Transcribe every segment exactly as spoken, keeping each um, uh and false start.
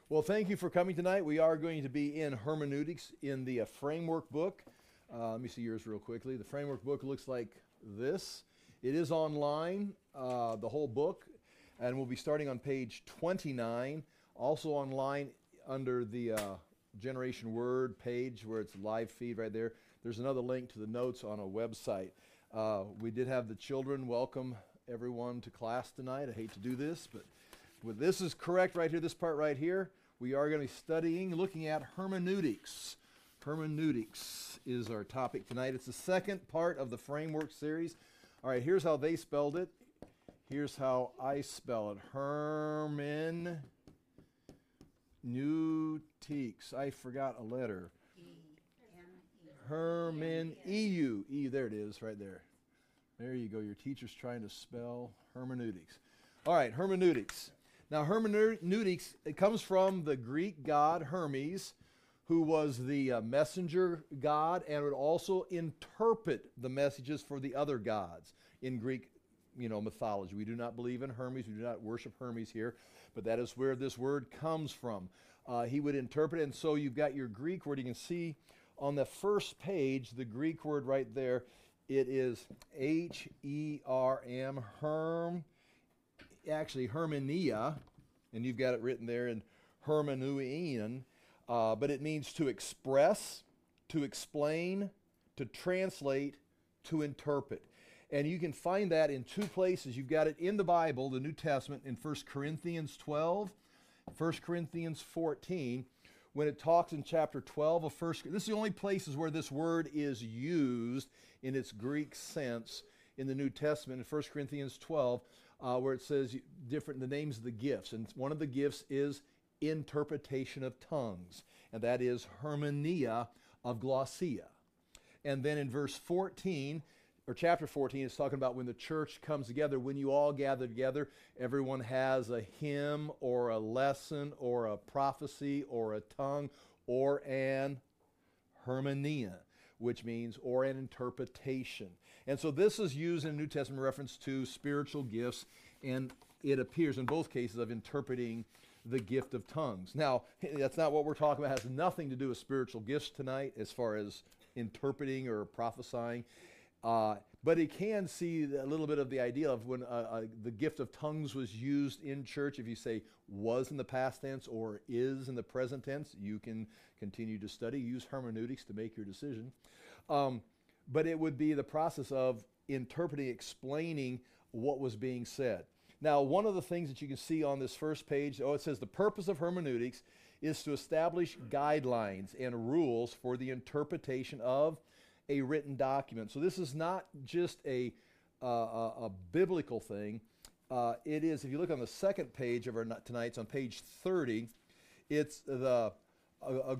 Well, thank you for coming tonight. We are going to be in hermeneutics in the uh, framework book. Uh, let me see yours real quickly. The framework book looks like this. It is online, uh, the whole book, and we'll be starting on page twenty-nine. Also online under the uh, Generation Word page where it's live feed right there. There's another link to the notes on a website. Uh, we did have the children welcome everyone to class tonight. I hate to do this, but well, this is correct right here, this part right here. We are going to be studying, looking at hermeneutics. Hermeneutics is our topic tonight. It's the second part of the framework series. All right, here's how they spelled it. Here's how I spell it. Hermeneutics. I forgot a letter. Hermen, E U. E, there it is, right there. There you go. Your teacher's trying to spell hermeneutics. All right, hermeneutics. Now, hermeneutics, it comes from the Greek god Hermes, who was the uh, messenger god and would also interpret the messages for the other gods in Greek, you know, mythology. We do not believe in Hermes. We do not worship Hermes here, but that is where this word comes from. Uh, he would interpret it, and so you've got your Greek word. You can see on the first page, the Greek word right there, it is H E R M, herm, actually hermenia, and you've got it written there in hermeneuein, uh, but it means to express, to explain, to translate, to interpret. And you can find that in two places. You've got it in the Bible, the New Testament, in First Corinthians twelve, First Corinthians fourteen, when it talks in chapter twelve of First. This is the only places where this word is used in its Greek sense in the New Testament, in First Corinthians twelve, uh, where it says different the names of the gifts. And one of the gifts is interpretation of tongues, and that is hermenia of glossia. And then in verse fourteen, or chapter fourteen, it's talking about when the church comes together, when you all gather together, everyone has a hymn or a lesson or a prophecy or a tongue or an hermenia, which means or an interpretation. And so this is used in New Testament reference to spiritual gifts, and it appears in both cases of interpreting the gift of tongues. Now, that's not what we're talking about. It has nothing to do with spiritual gifts tonight as far as interpreting or prophesying. Uh, but it can see a little bit of the idea of when uh, uh, the gift of tongues was used in church. If you say was in the past tense or is in the present tense, you can continue to study. Use hermeneutics to make your decision. Um, but it would be the process of interpreting, explaining what was being said. Now, one of the things that you can see on this first page, oh, it says the purpose of hermeneutics is to establish guidelines and rules for the interpretation of a written document. So this is not just a, uh, a, a biblical thing. Uh, it is, if you look on the second page of our tonight's, on page thirty, it's the a,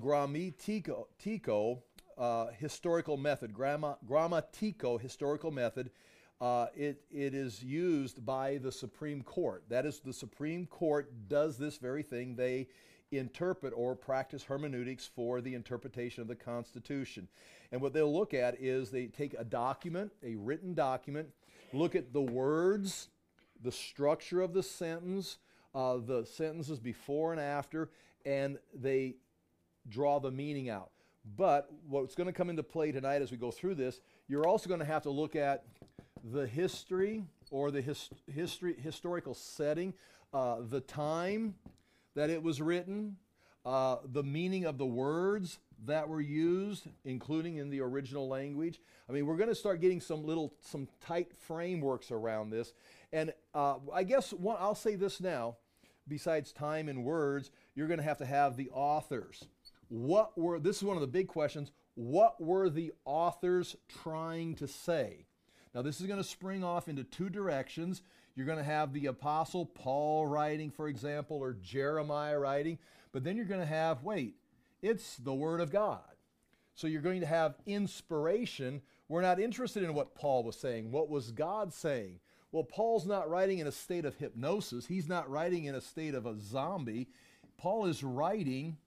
grammatiko uh, historical method, gramma, grammatiko historical method. Uh, it, it is used by the Supreme Court. That is, the Supreme Court does this very thing. They interpret or practice hermeneutics for the interpretation of the Constitution. And what they'll look at is they take a document, a written document, look at the words, the structure of the sentence, uh, the sentences before and after, and they draw the meaning out. But what's going to come into play tonight as we go through this, you're also going to have to look at the history or the his, history, historical setting, uh, the time that it was written, uh, the meaning of the words that were used, including in the original language. I mean, we're going to start getting some little, some tight frameworks around this. And uh, I guess one, I'll say this now, besides time and words, you're going to have to have the authors. What were, this is one of the big questions, what were the authors trying to say? Now, this is going to spring off into two directions. You're going to have the Apostle Paul writing, for example, or Jeremiah writing, but then you're going to have, wait, it's the Word of God. So you're going to have inspiration. We're not interested in what Paul was saying. What was God saying? Well, Paul's not writing in a state of hypnosis. He's not writing in a state of a zombie. Paul is writing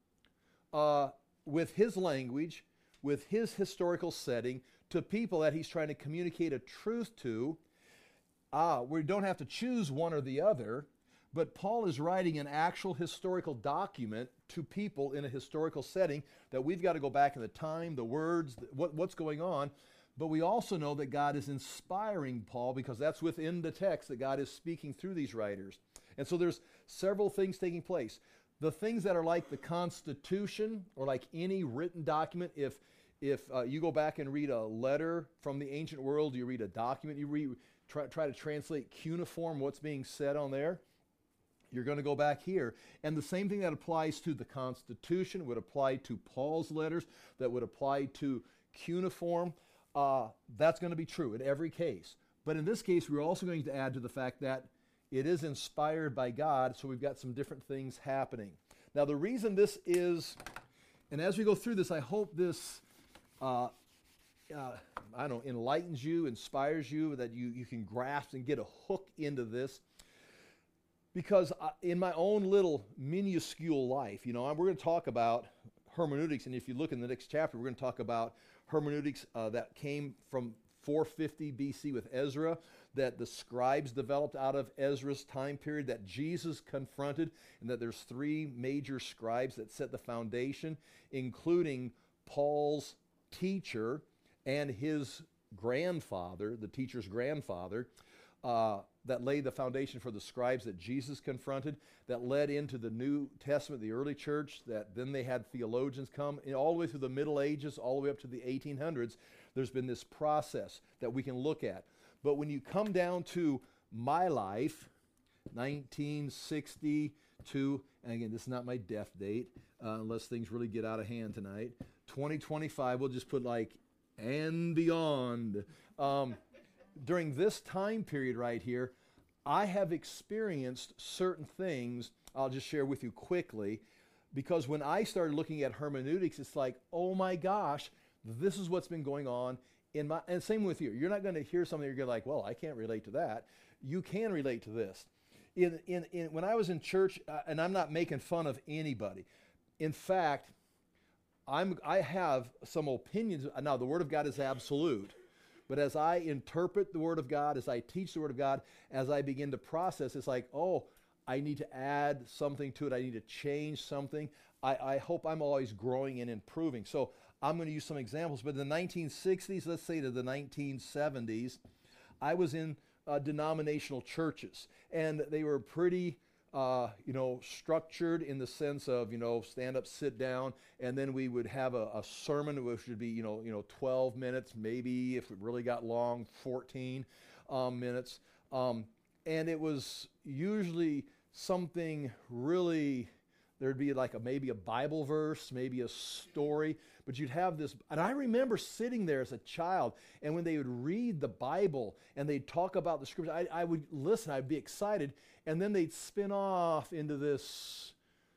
uh, with his language, with his historical setting, to people that he's trying to communicate a truth to. Ah, we don't have to choose one or the other, but Paul is writing an actual historical document to people in a historical setting that we've got to go back in the time, the words, the, what, what's going on. But we also know that God is inspiring Paul because that's within the text that God is speaking through these writers. And so there's several things taking place. The things that are like the Constitution or like any written document, if if uh, you go back and read a letter from the ancient world, you read a document, you read, try, try to translate cuneiform what's being said on there, you're going to go back here. And the same thing that applies to the Constitution would apply to Paul's letters, that would apply to cuneiform. Uh, that's going to be true in every case. But in this case, we're also going to add to the fact that it is inspired by God, so we've got some different things happening. Now, the reason this is, and as we go through this, I hope this, uh, uh, I don't know, enlightens you, inspires you, that you, you can grasp and get a hook into this. Because uh, in my own little minuscule life, you know, we're going to talk about hermeneutics, and if you look in the next chapter, we're going to talk about hermeneutics uh, that came from four fifty B C with Ezra, that the scribes developed out of Ezra's time period, that Jesus confronted, and that there's three major scribes that set the foundation, including Paul's teacher and his grandfather, the teacher's grandfather, uh, that laid the foundation for the scribes that Jesus confronted, that led into the New Testament, the early church, that then they had theologians come, and all the way through the Middle Ages, all the way up to the eighteen hundreds, there's been this process that we can look at. But when you come down to my life, nineteen sixty-two, and again, this is not my death date, uh, unless things really get out of hand tonight, twenty twenty-five, we'll just put like, and beyond. Um, during this time period right here, I have experienced certain things I'll just share with you quickly, because when I started looking at hermeneutics, it's like, oh my gosh, this is what's been going on in my, and same with you. You're not going to hear something you're going to like, well, I can't relate to that. You can relate to this. In, in, in, when I was in church, uh, and I'm not making fun of anybody. In fact, I'm, I have some opinions. Now, the Word of God is absolute. But as I interpret the Word of God, as I teach the Word of God, as I begin to process, it's like, oh, I need to add something to it. I need to change something. I, I hope I'm always growing and improving. So I'm going to use some examples. But in the nineteen sixties, let's say to the nineteen seventies, I was in uh, denominational churches. And they were pretty, uh, you know, structured in the sense of, you know, stand up, sit down, and then we would have a, a sermon which would be, you know, you know, twelve minutes, maybe if it really got long, fourteen um, minutes. Um, and it was usually something really, there'd be like a, maybe a Bible verse, maybe a story, but you'd have this, and I remember sitting there as a child, and when they would read the Bible and they'd talk about the scripture, I, I would listen, I'd be excited, and then they'd spin off into this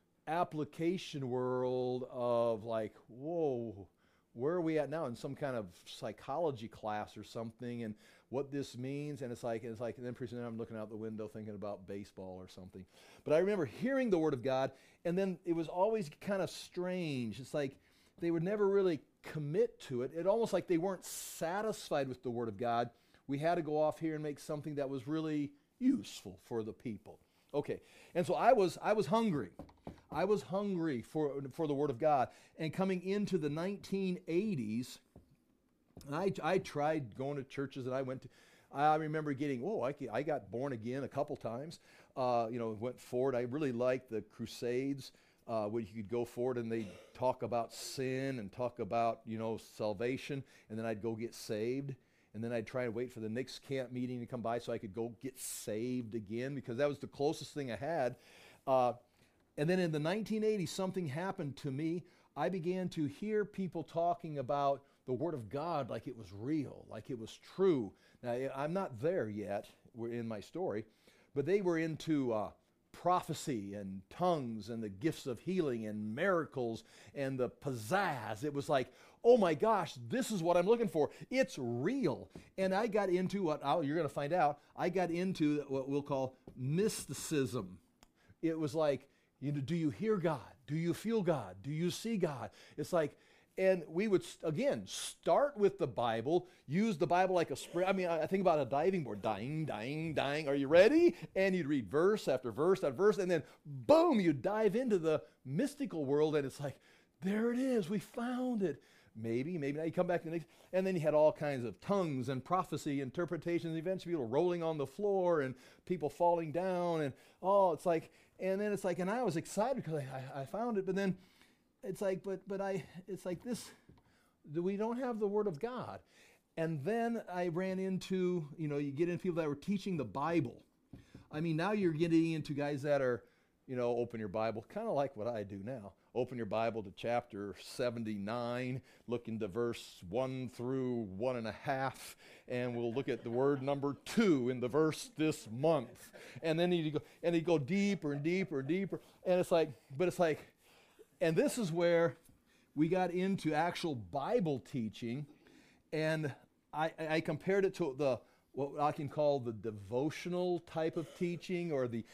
application world of like, whoa, where are we at now in some kind of psychology class or something, and what this means, and it's like, it's like, and then pretty soon I'm looking out the window thinking about baseball or something. But I remember hearing the Word of God, and then it was always kind of strange. It's like they would never really commit to it. It almost like they weren't satisfied with the Word of God. We had to go off here and make something that was really useful for the people. Okay, and so I was, I was hungry. I was hungry for, for the Word of God. And coming into the nineteen eighties, and I, I tried going to churches that I went to. I remember getting, whoa, I, I got born again a couple times. Uh, you know, went forward. I really liked the Crusades, uh, where you could go forward and they talk about sin and talk about, you know, salvation, and then I'd go get saved. And then I'd try and wait for the next camp meeting to come by so I could go get saved again, because that was the closest thing I had. Uh, and then in the nineteen eighties, something happened to me. I began to hear people talking about the Word of God like it was real, like it was true. Now, I'm not there yet in my story, but they were into uh, prophecy and tongues and the gifts of healing and miracles and the pizzazz. It was like, oh my gosh, this is what I'm looking for. It's real. And I got into what oh, you're going to find out. I got into what we'll call mysticism. It was like, you know, do you hear God? Do you feel God? Do you see God? It's like, And we would, again, start with the Bible, use the Bible like a spring. I mean, I think about a diving board. Dying, dying, dying. Are you ready? And you'd read verse after verse after verse, and then, boom, you dive into the mystical world, and it's like, there it is. We found it. Maybe, maybe not. You come back to the next, and then you had all kinds of tongues and prophecy, interpretations, eventually people rolling on the floor and people falling down, and oh, it's like, and then it's like, and I was excited because I, I, I found it, but then it's like, but but I, it's like this, we don't have the Word of God. And then I ran into, you know, you get into people that were teaching the Bible. I mean, now you're getting into guys that are, you know, open your Bible, kind of like what I do now. Open your Bible to chapter seventy-nine, look into verse one through one and a half, and we'll look at the word number two in the verse this month. And then you go, and you go deeper and deeper and deeper. And it's like, but it's like, and this is where we got into actual Bible teaching, and I, I compared it to the what I can call the devotional type of teaching, or the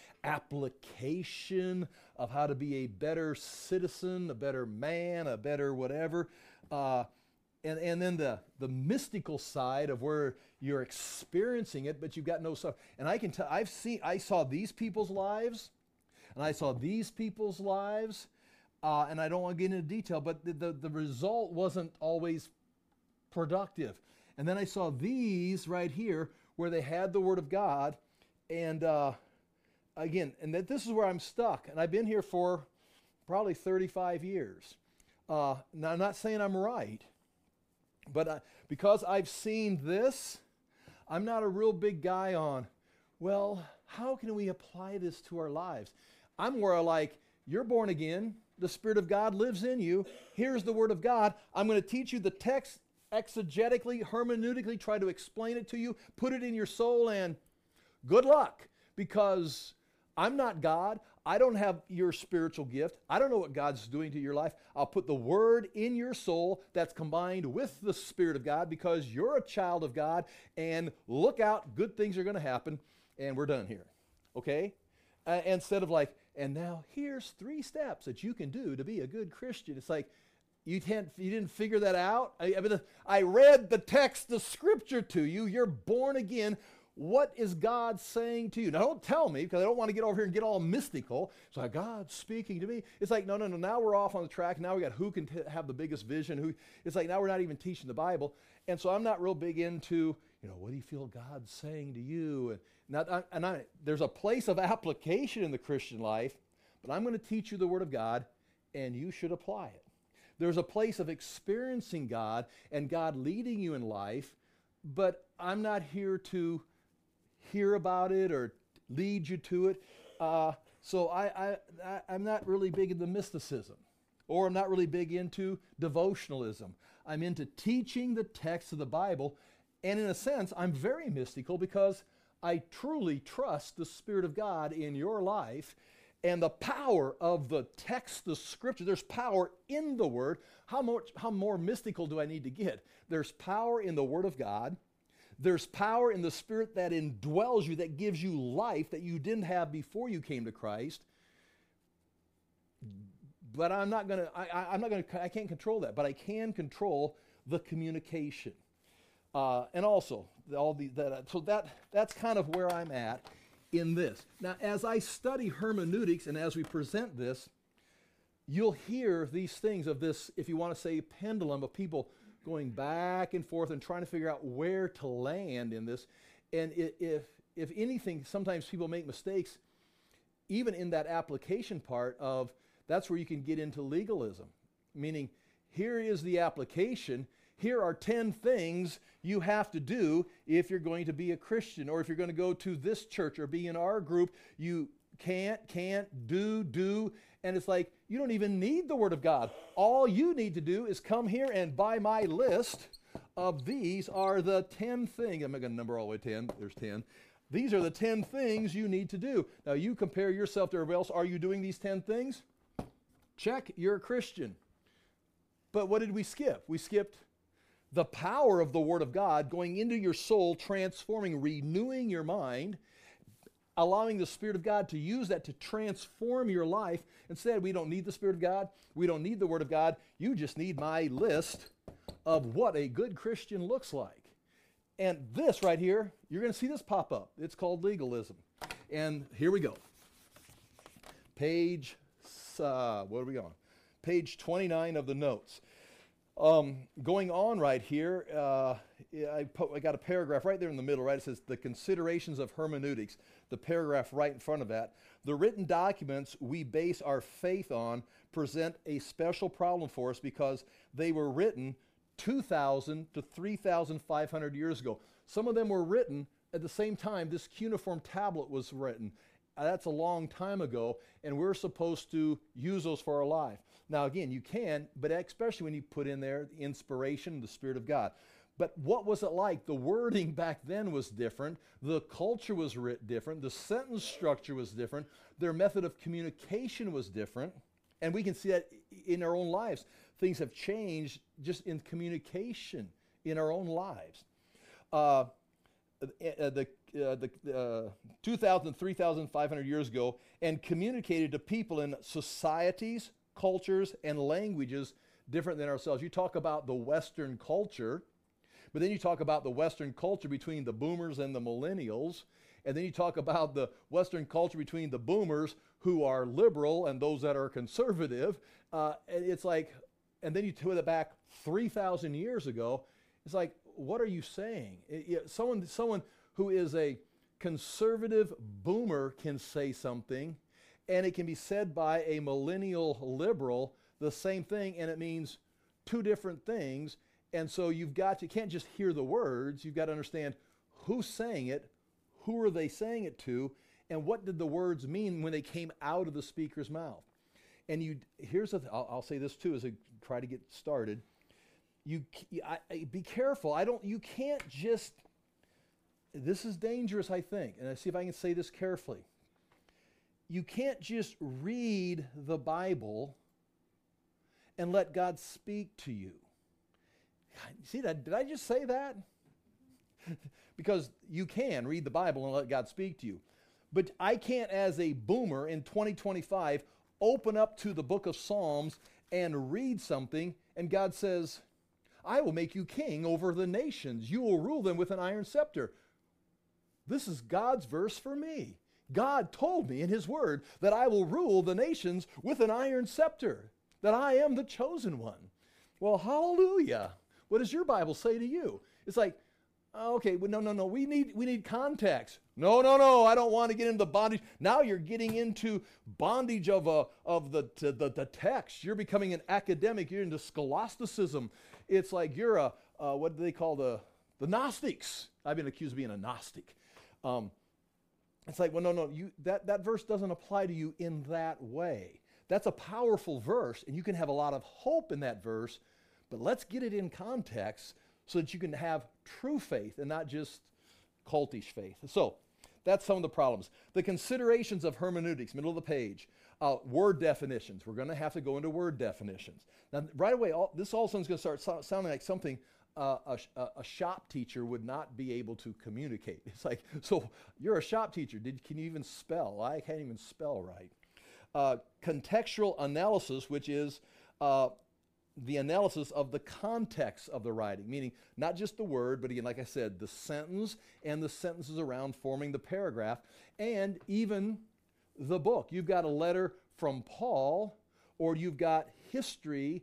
application of how to be a better citizen, a better man, a better whatever. Uh, and, and then the, the mystical side of where you're experiencing it, but you've got no stuff. And I can tell, I've seen, I saw these people's lives, and I saw these people's lives, uh, and I don't want to get into detail, but the, the, the result wasn't always productive. And then I saw these right here where they had the Word of God. And uh, again, and that this is where I'm stuck. And I've been here for probably thirty-five years. Uh, now, I'm not saying I'm right. But uh, because I've seen this, I'm not a real big guy on, well, how can we apply this to our lives? I'm more like, you're born again. The Spirit of God lives in you. Here's the Word of God. I'm going to teach you the text exegetically, hermeneutically, try to explain it to you, put it in your soul, and good luck, because I'm not God. I don't have your spiritual gift. I don't know what God's doing to your life. I'll put the Word in your soul that's combined with the Spirit of God, because you're a child of God, and look out, good things are going to happen, and we're done here, okay? Uh, instead of like, and now here's three steps that you can do to be a good Christian. It's like, You didn't, you didn't figure that out? I, I mean, I read the text of Scripture to you. You're born again. What is God saying to you? Now, don't tell me, because I don't want to get over here and get all mystical. So like, God's speaking to me. It's like, no, no, no. Now we're off on the track. Now we got who can t- have the biggest vision. Who? It's like now we're not even teaching the Bible. And so I'm not real big into, you know, what do you feel God's saying to you? And, not, I, and I, there's a place of application in the Christian life, but I'm going to teach you the Word of God, and you should apply it. There's a place of experiencing God and God leading you in life, but I'm not here to hear about it or lead you to it. Uh, so I, I, I, I'm not really big into mysticism, or I'm not really big into devotionalism. I'm into teaching the text of the Bible, and in a sense, I'm very mystical because I truly trust the Spirit of God in your life. And the power of the text, the Scripture, there's power in the Word. How much, how more mystical do I need to get? There's power in the Word of God. There's power in the Spirit that indwells you, that gives you life that you didn't have before you came to Christ. But I'm not gonna, I, I, I'm not gonna, I can't control that, but I can control the communication. Uh, and also, all the, that, so that, that's kind of where I'm at in this. Now, as I study hermeneutics and as we present this, you'll hear these things of this, if you want to say pendulum, of people going back and forth and trying to figure out where to land in this. And if, if anything, sometimes people make mistakes, even in that application part of, that's where you can get into legalism. Meaning, here is the application. Here are ten things you have to do if you're going to be a Christian, or if you're going to go to this church or be in our group. You can't, can't, do, do. And it's like, you don't even need the Word of God. All you need to do is come here, and by my list of these are the ten things. I'm not going to number all the way ten. There's ten. These are the ten things you need to do. Now, you compare yourself to everybody else. Are you doing these ten things? Check, you're a Christian. But what did we skip? We skipped the power of the Word of God going into your soul, transforming, renewing your mind, allowing the Spirit of God to use that to transform your life. Instead, we don't need the Spirit of God. We don't need the Word of God. You just need my list of what a good Christian looks like. And this right here, you're going to see this pop up. It's called legalism. And here we go. Page, uh, what are we on? Page twenty-nine of the notes. Um, going on right here, uh, I, put, I got a paragraph right there in the middle, right? It says the considerations of hermeneutics, the paragraph right in front of that. The written documents we base our faith on present a special problem for us because they were written two thousand to three thousand five hundred years ago. Some of them were written at the same time this cuneiform tablet was written. Uh, that's a long time ago, and we're supposed to use those for our life. Now, again, you can, but especially when you put in there the inspiration, the Spirit of God. But what was it like? The wording back then was different. The culture was writ different. The sentence structure was different. Their method of communication was different. And we can see that in our own lives. Things have changed just in communication in our own lives. Uh, the uh, the uh, two thousand, three thousand five hundred years ago, and communicated to people in societies, cultures, and languages different than ourselves. You talk about the Western culture, but then you talk about the Western culture between the boomers and the millennials, and then you talk about the Western culture between the boomers who are liberal and those that are conservative. Uh, and it's like, and then you put it back three thousand years ago. It's like, what are you saying? It, it, someone, someone who is a conservative boomer can say something, and it can be said by a millennial liberal, the same thing, and it means two different things. And so you've got to, you can't just hear the words, you've got to understand who's saying it, who are they saying it to, and what did the words mean when they came out of the speaker's mouth. And you, here's the, th- I'll, I'll say this too as I try to get started. You, I, I, be careful. I don't, you can't just, this is dangerous, I think, and I see if I can say this carefully. You can't just read the Bible and let God speak to you. See that? Did I just say that? Because you can read the Bible and let God speak to you. But I can't, as a boomer in twenty twenty-five, open up to the book of Psalms and read something, and God says, I will make you king over the nations. You will rule them with an iron scepter. This is God's verse for me. God told me in His Word that I will rule the nations with an iron scepter, that I am the chosen one. Well, hallelujah. What does your Bible say to you? It's like, okay, well, no, no, no, we need, we need context. No, no, no, I don't want to get into bondage. Now you're getting into bondage of, a, of the, to the, the text. You're becoming an academic. You're into scholasticism. It's like you're a, uh, what do they call the, the Gnostics? I've been accused of being a Gnostic. Um, it's like, well, no, no, you, that, that verse doesn't apply to you in that way. That's a powerful verse, and you can have a lot of hope in that verse, but let's get it in context so that you can have true faith and not just cultish faith. So that's some of the problems. The considerations of hermeneutics, middle of the page. Uh, word definitions. We're going to have to go into word definitions. Now, right away, all, this all of a sudden is going to start so, sounding like something uh, a, a, a shop teacher would not be able to communicate. It's like, so you're a shop teacher. Did, can you even spell? I can't even spell right. Uh, contextual analysis, which is uh, the analysis of the context of the writing, meaning not just the word, but again, like I said, the sentence and the sentences around forming the paragraph, and even the book. You've got a letter from Paul, or you've got history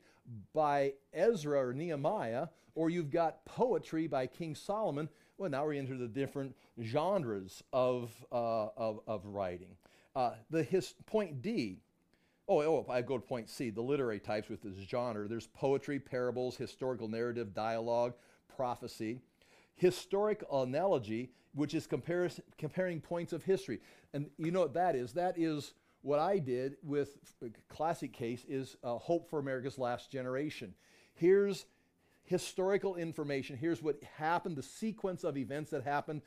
by Ezra or Nehemiah, or you've got poetry by King Solomon. Well, now we're into the different genres of, uh, of, of writing. Uh, the his, point D, oh, oh, I go to point C, the literary types with this genre. There's poetry, parables, historical narrative, dialogue, prophecy. Historic analogy, which is comparis- comparing points of history. And you know what that is? That is what I did with a classic case is uh, Hope for America's Last Generation. Here's historical information. Here's what happened, the sequence of events that happened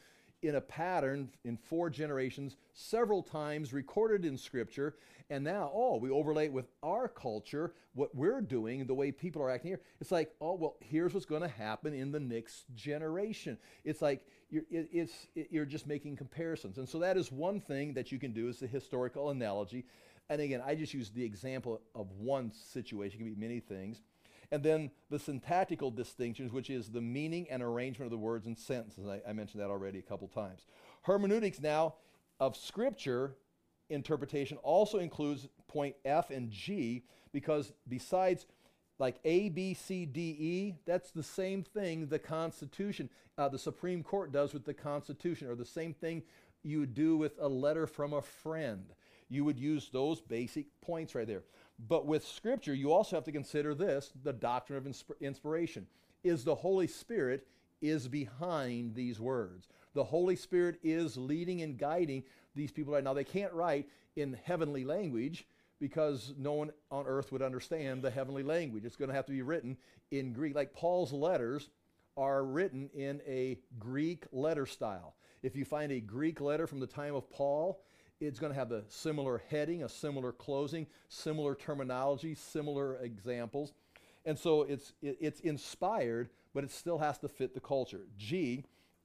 in a pattern in four generations, several times recorded in Scripture, and now, oh, we overlay it with our culture, what we're doing, the way people are acting here. It's like, oh, well, here's what's going to happen in the next generation. It's like you're, it, it's, it, you're just making comparisons. And so that is one thing that you can do is the historical analogy. And again, I just use the example of one situation. It can be many things. And then the syntactical distinctions, which is the meaning and arrangement of the words and sentences. I, I mentioned that already a couple times. Hermeneutics now of Scripture interpretation also includes point F and G, because besides like A, B, C, D, E, that's the same thing the Constitution, uh, the Supreme Court does with the Constitution, or the same thing you would do with a letter from a friend. You would use those basic points right there. But with Scripture, you also have to consider this, the doctrine of insp- inspiration. Is the Holy Spirit is behind these words. The Holy Spirit is leading and guiding these people right now. They can't write in heavenly language because no one on earth would understand the heavenly language. It's going to have to be written in Greek. Like Paul's letters are written in a Greek letter style. If you find a Greek letter from the time of Paul, it's going to have a similar heading, a similar closing, similar terminology, similar examples. And so it's it, it's inspired, but it still has to fit the culture. G,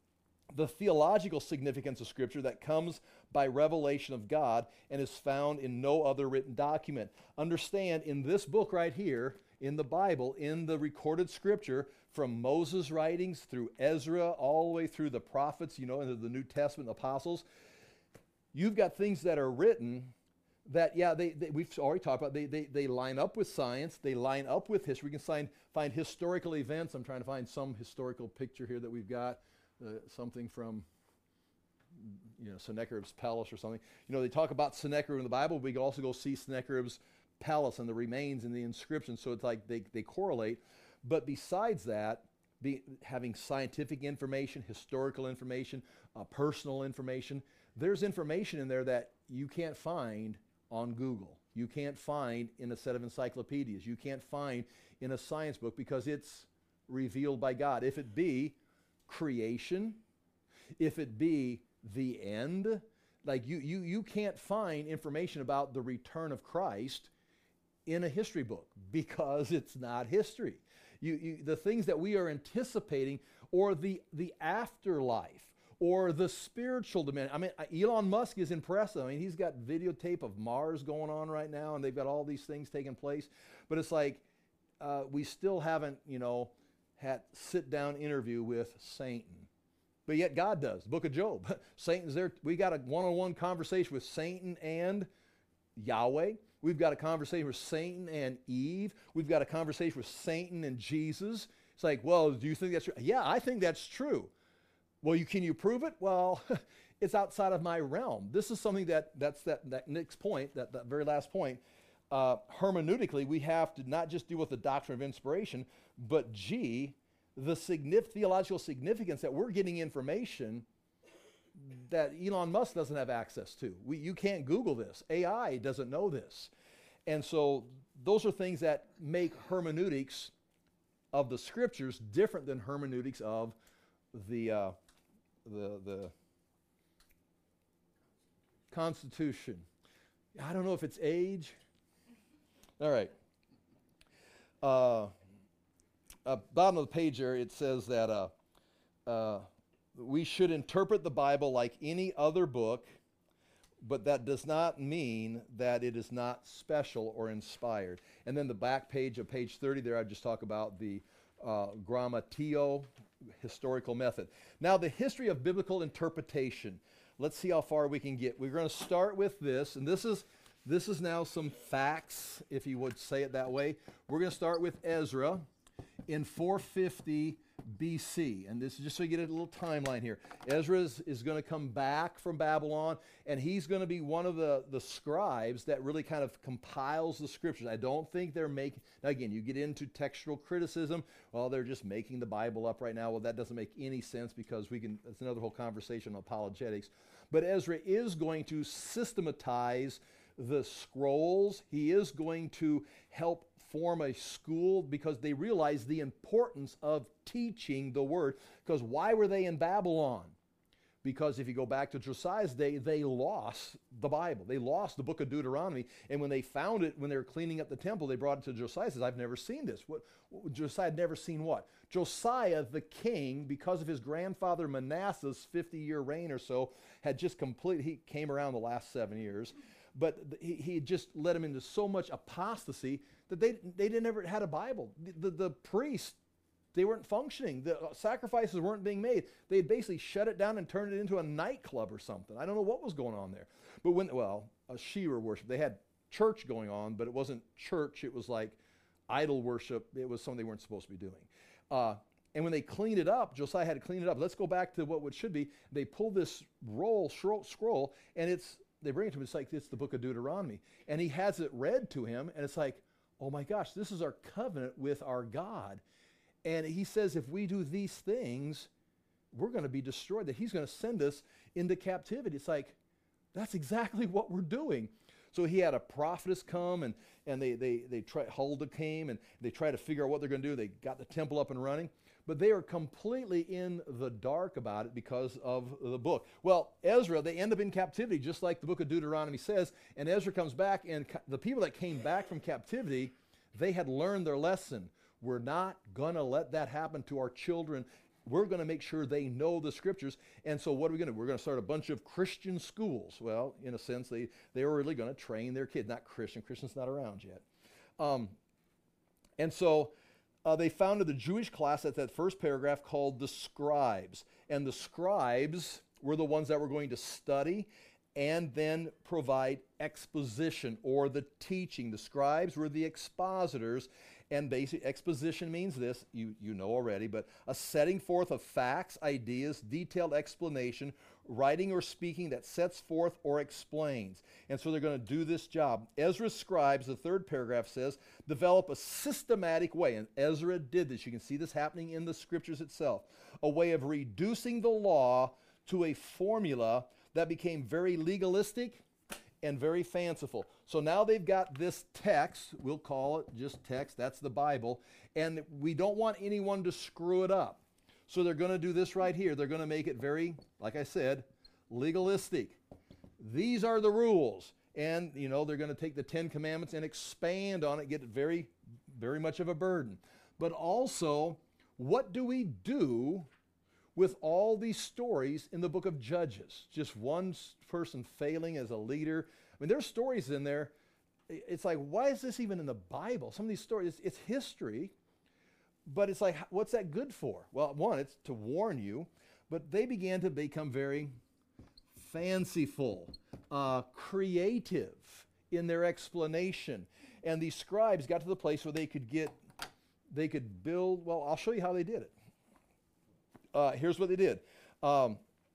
the theological significance of Scripture that comes by revelation of God and is found in no other written document. Understand, in this book right here, in the Bible, in the recorded Scripture, from Moses' writings through Ezra, all the way through the prophets, you know, into the New Testament apostles, you've got things that are written that, yeah, they, they, we've already talked about, they, they, they line up with science, they line up with history. We can find, find historical events. I'm trying to find some historical picture here that we've got, uh, something from, you know, Sennacherib's palace or something. You know, they talk about Sennacherib in the Bible. We can also go see Sennacherib's palace and the remains and the inscription, so it's like they, they correlate. But besides that, be, having scientific information, historical information, uh, personal information, there's information in there that you can't find on Google. You can't find in a set of encyclopedias. You can't find in a science book because it's revealed by God. If it be creation, if it be the end, like you, you, you can't find information about the return of Christ in a history book because it's not history. You, you, the things that we are anticipating, or the, the afterlife, or the spiritual dimension. I mean, Elon Musk is impressive. I mean, he's got videotape of Mars going on right now, and they've got all these things taking place. But it's like uh, we still haven't, you know, had sit-down interview with Satan. But yet God does. The book of Job. Satan's there. We got a one-on-one conversation with Satan and Yahweh. We've got a conversation with Satan and Eve. We've got a conversation with Satan and Jesus. It's like, well, do you think that's true? Yeah, I think that's true. Well, you, can you prove it? Well, it's outside of my realm. This is something that, that's that, that next point, that, that very last point. Uh, hermeneutically, we have to not just deal with the doctrine of inspiration, but G, the signif- theological significance that we're getting information that Elon Musk doesn't have access to. We, you can't Google this. A I doesn't know this. And so those are things that make hermeneutics of the Scriptures different than hermeneutics of the uh, the the Constitution. I don't know if it's age. All right. Uh, uh, bottom of the page there, it says that uh, uh, we should interpret the Bible like any other book, but that does not mean that it is not special or inspired. And then the back page of page thirty there, I just talk about the uh, grammatio, historical method. Now, the history of biblical interpretation. Let's see how far we can get. We're going to start with this, and this is this is now some facts, if you would say it that way. We're going to start with Ezra in four fifty B C, and this is just so you get a little timeline here. Ezra is, is going to come back from Babylon, and he's going to be one of the, the scribes that really kind of compiles the Scriptures. I don't think they're making, now again, you get into textual criticism, well, they're just making the Bible up right now. Well, that doesn't make any sense because we can, it's another whole conversation on apologetics. But Ezra is going to systematize the scrolls. He is going to help form a school because they realize the importance of teaching the word. Because why were they in Babylon? Because if you go back to Josiah's day, they lost the Bible. They lost the book of Deuteronomy. And when they found it, when they were cleaning up the temple, they brought it to Josiah and says, I've never seen this. What, what, Josiah had never seen what? Josiah, the king, because of his grandfather Manasseh's fifty-year reign or so, had just completely, he came around the last seven years, but he, he had just led him into so much apostasy that they, they didn't ever had a Bible. The, the, the priests, they weren't functioning. The sacrifices weren't being made. They had basically shut it down and turned it into a nightclub or something. I don't know what was going on there. But when, well, a Shearer worship. They had church going on, but it wasn't church. It was like idol worship. It was something they weren't supposed to be doing. Uh, and when they cleaned it up, Josiah had to clean it up. Let's go back to what it should be. They pull this roll, scroll, and it's, they bring it to him. It's like, it's the book of Deuteronomy. And he has it read to him, and it's like, oh my gosh, this is our covenant with our God. And he says, if we do these things, we're going to be destroyed, that he's going to send us into captivity. It's like, that's exactly what we're doing. So he had a prophetess come, and, and they, they, they try, Huldah came, and they tried to figure out what they're going to do. They got the temple up and running. But they are completely in the dark about it because of the book. Well, Ezra, they end up in captivity, just like the book of Deuteronomy says. And Ezra comes back, and the people that came back from captivity, they had learned their lesson. We're not going to let that happen to our children. We're going to make sure they know the scriptures. And so what are we going to do? We're going to start a bunch of Christian schools. Well, in a sense, they, they were really going to train their kids. Not Christian. Christian's not around yet. Um, and so uh, they founded the Jewish class at that first paragraph called the scribes. And the scribes were the ones that were going to study and then provide exposition or the teaching. The scribes were the expositors. And basic exposition means this, you, you know already, but a setting forth of facts, ideas, detailed explanation, writing or speaking that sets forth or explains. And so they're going to do this job. Ezra's scribes, the third paragraph says, develop a systematic way. And Ezra did this. You can see this happening in the scriptures itself. A way of reducing the law to a formula that became very legalistic and very fanciful. So now they've got this text, we'll call it just text, that's the Bible, and we don't want anyone to screw it up. So they're going to do this right here. They're going to make it very, like I said, legalistic. These are the rules. And, you know, they're going to take the Ten Commandments and expand on it, get it very, very much of a burden. But also, what do we do with all these stories in the book of Judges? Just one person failing as a leader. I mean, there's stories in there. It's like, why is this even in the Bible? Some of these stories, it's, it's history, but it's like, what's that good for? Well, one, it's to warn you, but they began to become very fanciful, uh, creative in their explanation. And these scribes got to the place where they could get, they could build, well, I'll show you how they did it. Uh, here's what they did. Um,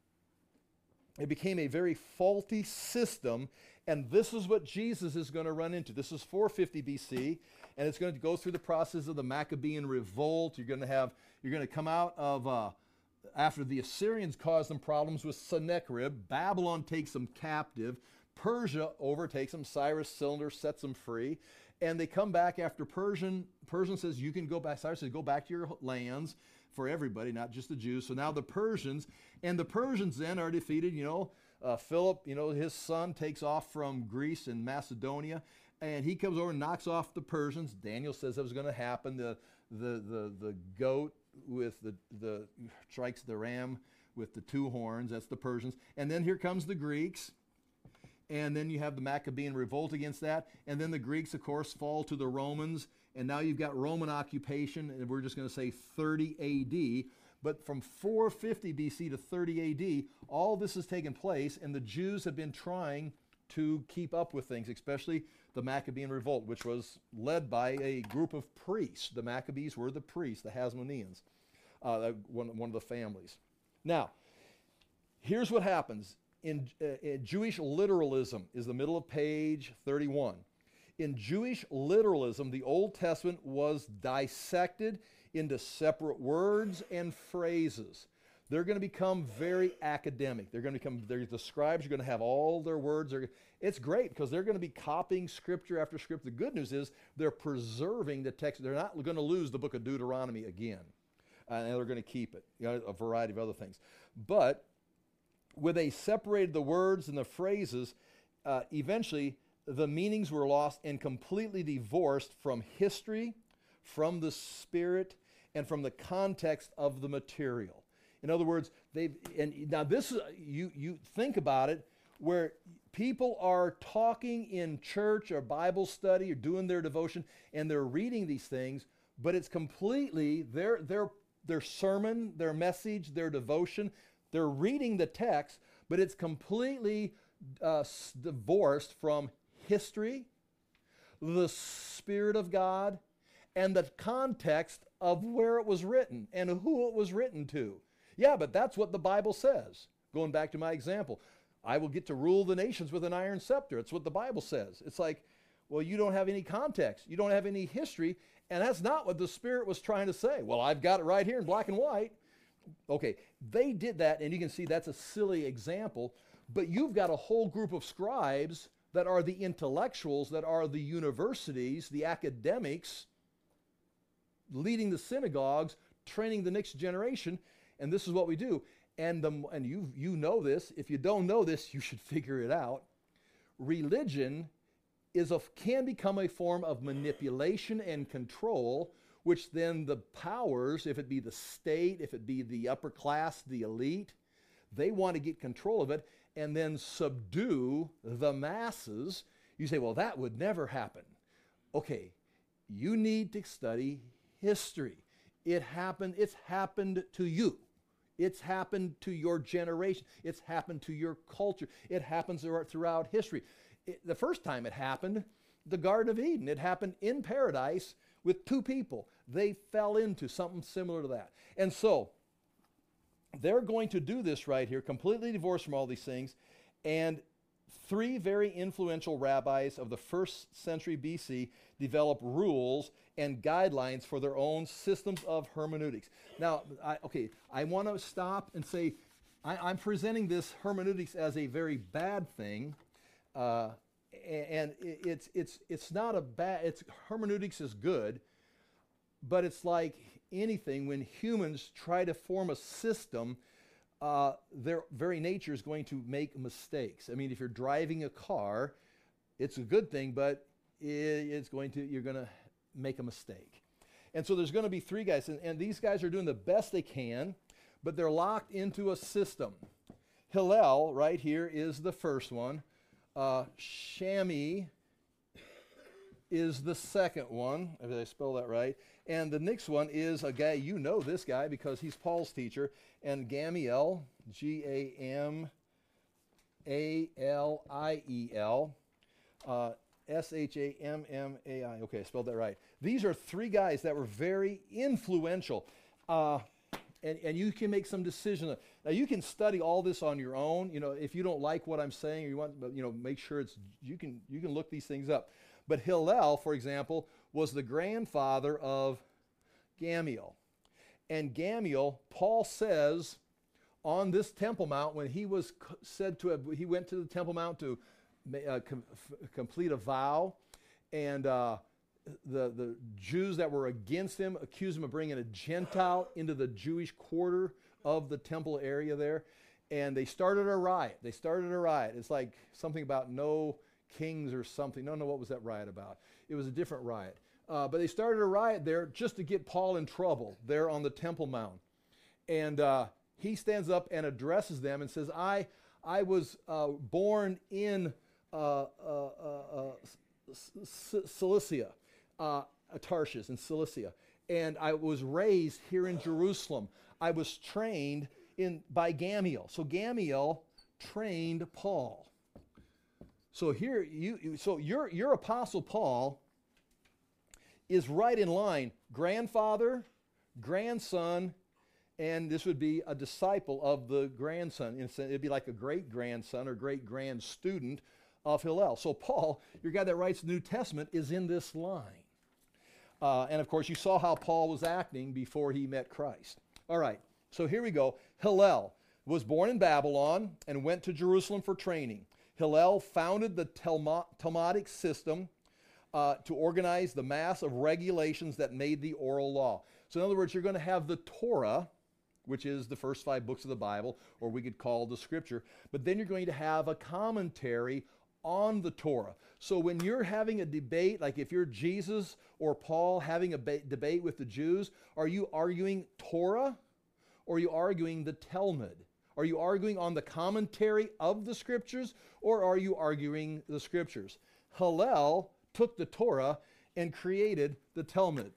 it became a very faulty system, and this is what Jesus is going to run into. This is four fifty B C, and it's going to go through the process of the Maccabean revolt. You're going to have, you're going to come out of, uh, after the Assyrians caused them problems with Sennacherib, Babylon takes them captive, Persia overtakes them, Cyrus Cylinder sets them free, and they come back after Persian, Persian says, you can go back, Cyrus says, go back to your lands, for everybody, not just the Jews. So now the Persians, and the Persians then are defeated. You know, uh, Philip, you know, his son takes off from Greece and Macedonia, and he comes over and knocks off the Persians. Daniel says that was going to happen. The, the, the, the goat with the, the, strikes the ram with the two horns. That's the Persians. And then here comes the Greeks. And then you have the Maccabean revolt against that. And then the Greeks, of course, fall to the Romans. And now you've got Roman occupation, and we're just going to say thirty A D. But from four fifty B C to thirty A D, all this has taken place, and the Jews have been trying to keep up with things, especially the Maccabean revolt, which was led by a group of priests. The Maccabees were the priests, the Hasmoneans, uh, one, one of the families. Now, here's what happens. In, uh, in Jewish literalism is the middle of page thirty-one. In Jewish literalism, the Old Testament was dissected into separate words and phrases. They're going to become very academic. They're going to become, the scribes are going to have all their words. They're, it's great because they're going to be copying scripture after scripture. The good news is they're preserving the text. They're not going to lose the book of Deuteronomy again. Uh, and they're going to keep it, you know, a variety of other things. But where they separated the words and the phrases, uh, eventually the meanings were lost and completely divorced from history, from the spirit, and from the context of the material. In other words, they and now this is you you think about it, where people are talking in church or Bible study or doing their devotion, and they're reading these things, but it's completely their their their sermon, their message, their devotion. They're reading the text, but it's completely uh, divorced from history, the Spirit of God, and the context of where it was written and who it was written to. Yeah, but that's what the Bible says. Going back to my example, I will get to rule the nations with an iron scepter. It's what the Bible says. It's like, well, you don't have any context. You don't have any history, and that's not what the Spirit was trying to say. Well, I've got it right here in black and white. Okay, they did that, and you can see that's a silly example, but you've got a whole group of scribes that are the intellectuals, that are the universities, the academics, leading the synagogues, training the next generation, and this is what we do. And, the, and you, you know this. If you don't know this, you should figure it out. Religion is a, can become a form of manipulation and control, which then the powers, if it be the state, if it be the upper class, the elite, they want to get control of it and then subdue the masses. You say, well, that would never happen. Okay, you need to study history. It happened, it's happened to you. It's happened to your generation. It's happened to your culture. It happens throughout history. It, the first time it happened, the Garden of Eden, it happened in paradise with two people. They fell into something similar to that. And so, they're going to do this right here, completely divorced from all these things. And three very influential rabbis of the first century B C develop rules and guidelines for their own systems of hermeneutics. Now, I, okay, I want to stop and say, I, I'm presenting this hermeneutics as a very bad thing, uh, and it, it's it's it's not a bad. It's hermeneutics is good, but it's like anything when humans try to form a system. Uh, their very nature is going to make mistakes. I mean, if you're driving a car, it's a good thing, but it, it's going to you're going to make a mistake. And so there's going to be three guys, and, and these guys are doing the best they can, but they're locked into a system. Hillel, right here, is the first one. Uh, Shammai is the second one, if I spell that right. And the next one is a guy, you know this guy because he's Paul's teacher, and Gamaliel, G A M A L I E L, uh, S H A M M A I. Okay, I spelled that right. These are three guys that were very influential. Uh, and, and you can make some decisions. Now, you can study all this on your own. You know, if you don't like what I'm saying, or you want, you know, make sure it's, you can, you can look these things up. But Hillel, for example, was the grandfather of Gamaliel. And Gamaliel, Paul says, on this Temple Mount, when he was said to have, he went to the Temple Mount to uh, com- f- complete a vow, and uh, the, the Jews that were against him accused him of bringing a Gentile into the Jewish quarter of the temple area there, and they started a riot. They started a riot. It's like something about no kings or something. No, no, what was that riot about? It was a different riot. Uh, but they started a riot there just to get Paul in trouble there on the Temple Mount. And uh, he stands up and addresses them and says, I I was uh, born in uh, uh, uh, uh, Cilicia, uh, Tarshish in Cilicia, and I was raised here in Jerusalem. I was trained in by Gamaliel. So Gamaliel trained Paul. So here, you so your your apostle Paul is right in line, grandfather, grandson, and this would be a disciple of the grandson. It'd be like a great-grandson or great-grand student of Hillel. So Paul, your guy that writes the New Testament, is in this line. Uh, and of course, you saw how Paul was acting before he met Christ. All right, so here we go. Hillel was born in Babylon and went to Jerusalem for training. Hillel founded the Talmudic system uh, to organize the mass of regulations that made the oral law. So in other words, you're going to have the Torah, which is the first five books of the Bible, or we could call the Scripture. But then you're going to have a commentary on the Torah. So when you're having a debate, like if you're Jesus or Paul having a ba- debate with the Jews, are you arguing Torah or are you arguing the Talmud? Are you arguing on the commentary of the Scriptures or are you arguing the Scriptures? Hillel took the Torah and created the Talmud.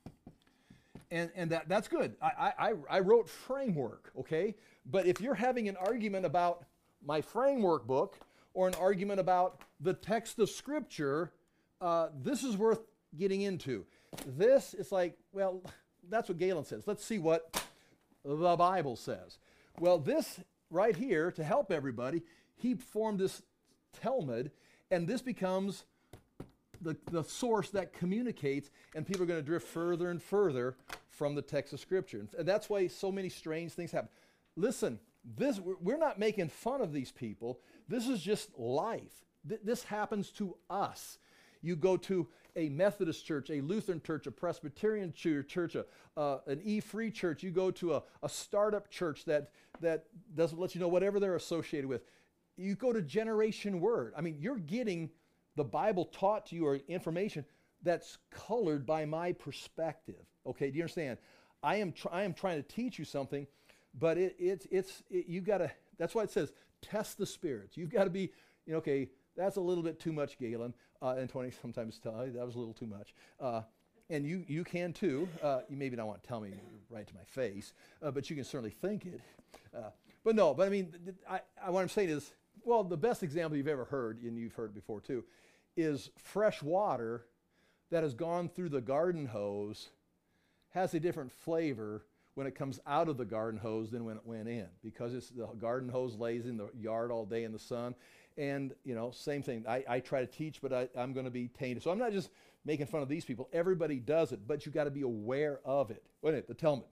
And, and that, that's good. I, I, I wrote framework, okay? But if you're having an argument about my framework book or an argument about the text of Scripture, uh, this is worth getting into. This is like, well, that's what Galen says. Let's see what the Bible says. Well, this right here, to help everybody, he formed this Talmud, and this becomes the, the source that communicates, and people are going to drift further and further from the text of Scripture. And that's why so many strange things happen. Listen, this we're not making fun of these people. This is just life. Th- this happens to us. You go to a Methodist church, a Lutheran church, a Presbyterian church, a, uh, an E-free church. You go to a, a startup church that, that doesn't let you know whatever they're associated with. You go to Generation Word. I mean, you're getting the Bible taught to you or information that's colored by my perspective. Okay, do you understand? I am tr- I am trying to teach you something, but it, it, it's it, you got to. That's why it says test the spirits. You've got to be, you know, okay, that's a little bit too much, Galen. Uh, and Tony sometimes tell me that was a little too much. Uh, and you you can too. Uh, you maybe don't want to tell me right to my face, uh, but you can certainly think it. Uh, but no, but I mean, th- I, I what I'm saying is, well, the best example you've ever heard, and you've heard it before too, is fresh water that has gone through the garden hose has a different flavor when it comes out of the garden hose than when it went in, because it's the garden hose lays in the yard all day in the sun. And, you know, same thing. I, I try to teach, but I, I'm going to be tainted. So I'm not just making fun of these people. Everybody does it, but you got to be aware of it. Wait a minute, the Talmud.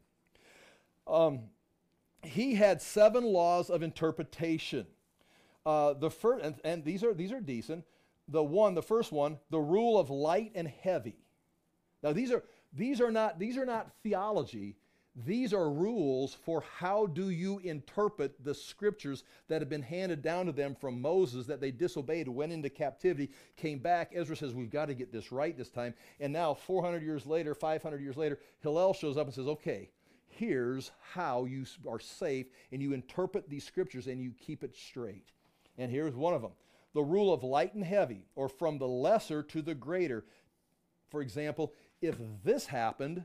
Um, he had seven laws of interpretation. Uh, the first, and, and these are these are decent. The one, the first one, the rule of light and heavy. Now these are these are not these are not theology. These are rules for how do you interpret the Scriptures that have been handed down to them from Moses that they disobeyed, went into captivity, came back. Ezra says, we've got to get this right this time. And now four hundred years later, five hundred years later, Hillel shows up and says, okay, here's how you are safe, and you interpret these Scriptures and you keep it straight. And here's one of them. The rule of light and heavy, or from the lesser to the greater. For example, if this happened,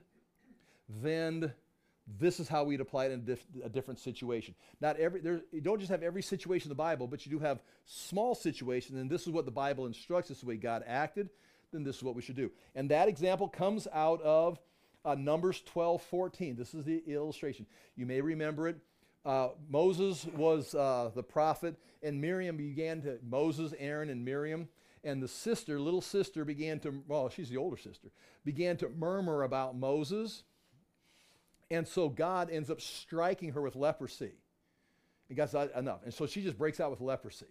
then this is how we'd apply it in a, diff- a different situation. Not every there, you don't just have every situation in the Bible, but you do have small situations, and this is what the Bible instructs us, the way God acted, then this is what we should do. And that example comes out of uh, Numbers twelve fourteen. This is the illustration. You may remember it. Uh, Moses was uh, the prophet, and Miriam began to, Moses, Aaron, and Miriam, and the sister, little sister began to, well, she's the older sister, began to murmur about Moses. And so God ends up striking her with leprosy. And God said, enough. And so she just breaks out with leprosy.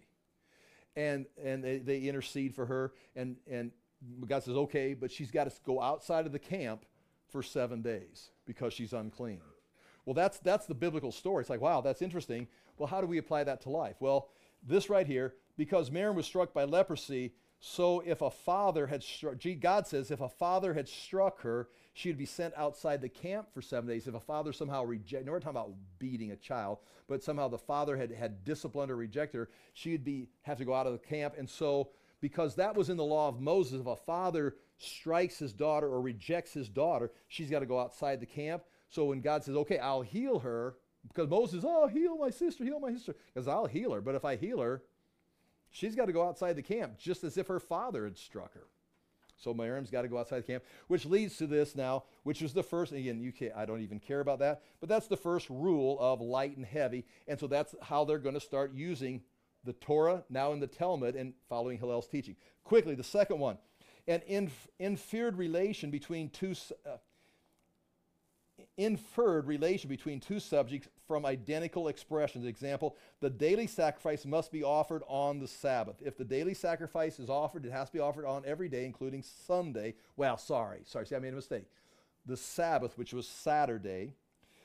And and they, they intercede for her. And, and God says, okay, but she's got to go outside of the camp for seven days because she's unclean. Well, that's that's the biblical story. It's like, wow, that's interesting. Well, how do we apply that to life? Well, this right here, because Miriam was struck by leprosy, so if a father had struck, God says, if a father had struck her, she would be sent outside the camp for seven days. If a father somehow rejected, no, we're talking about beating a child, but somehow the father had, had disciplined or rejected her, she would be have to go out of the camp. And so, because that was in the law of Moses, if a father strikes his daughter or rejects his daughter, she's got to go outside the camp. So when God says, okay, I'll heal her, because Moses, oh, heal my sister, heal my sister, because I'll heal her. But if I heal her, she's got to go outside the camp, just as if her father had struck her. So Miriam's got to go outside the camp, which leads to this now, which was the first, again, you can't, I don't even care about that, but that's the first rule of light and heavy. And so that's how they're going to start using the Torah now in the Talmud and following Hillel's teaching. Quickly, the second one, an inf- inferred relation between two, uh, inferred relation between two subjects from identical expressions. Example, the daily sacrifice must be offered on the Sabbath. If the daily sacrifice is offered, it has to be offered on every day, including Sunday. Well, sorry, sorry, see, I made a mistake. The Sabbath, which was Saturday.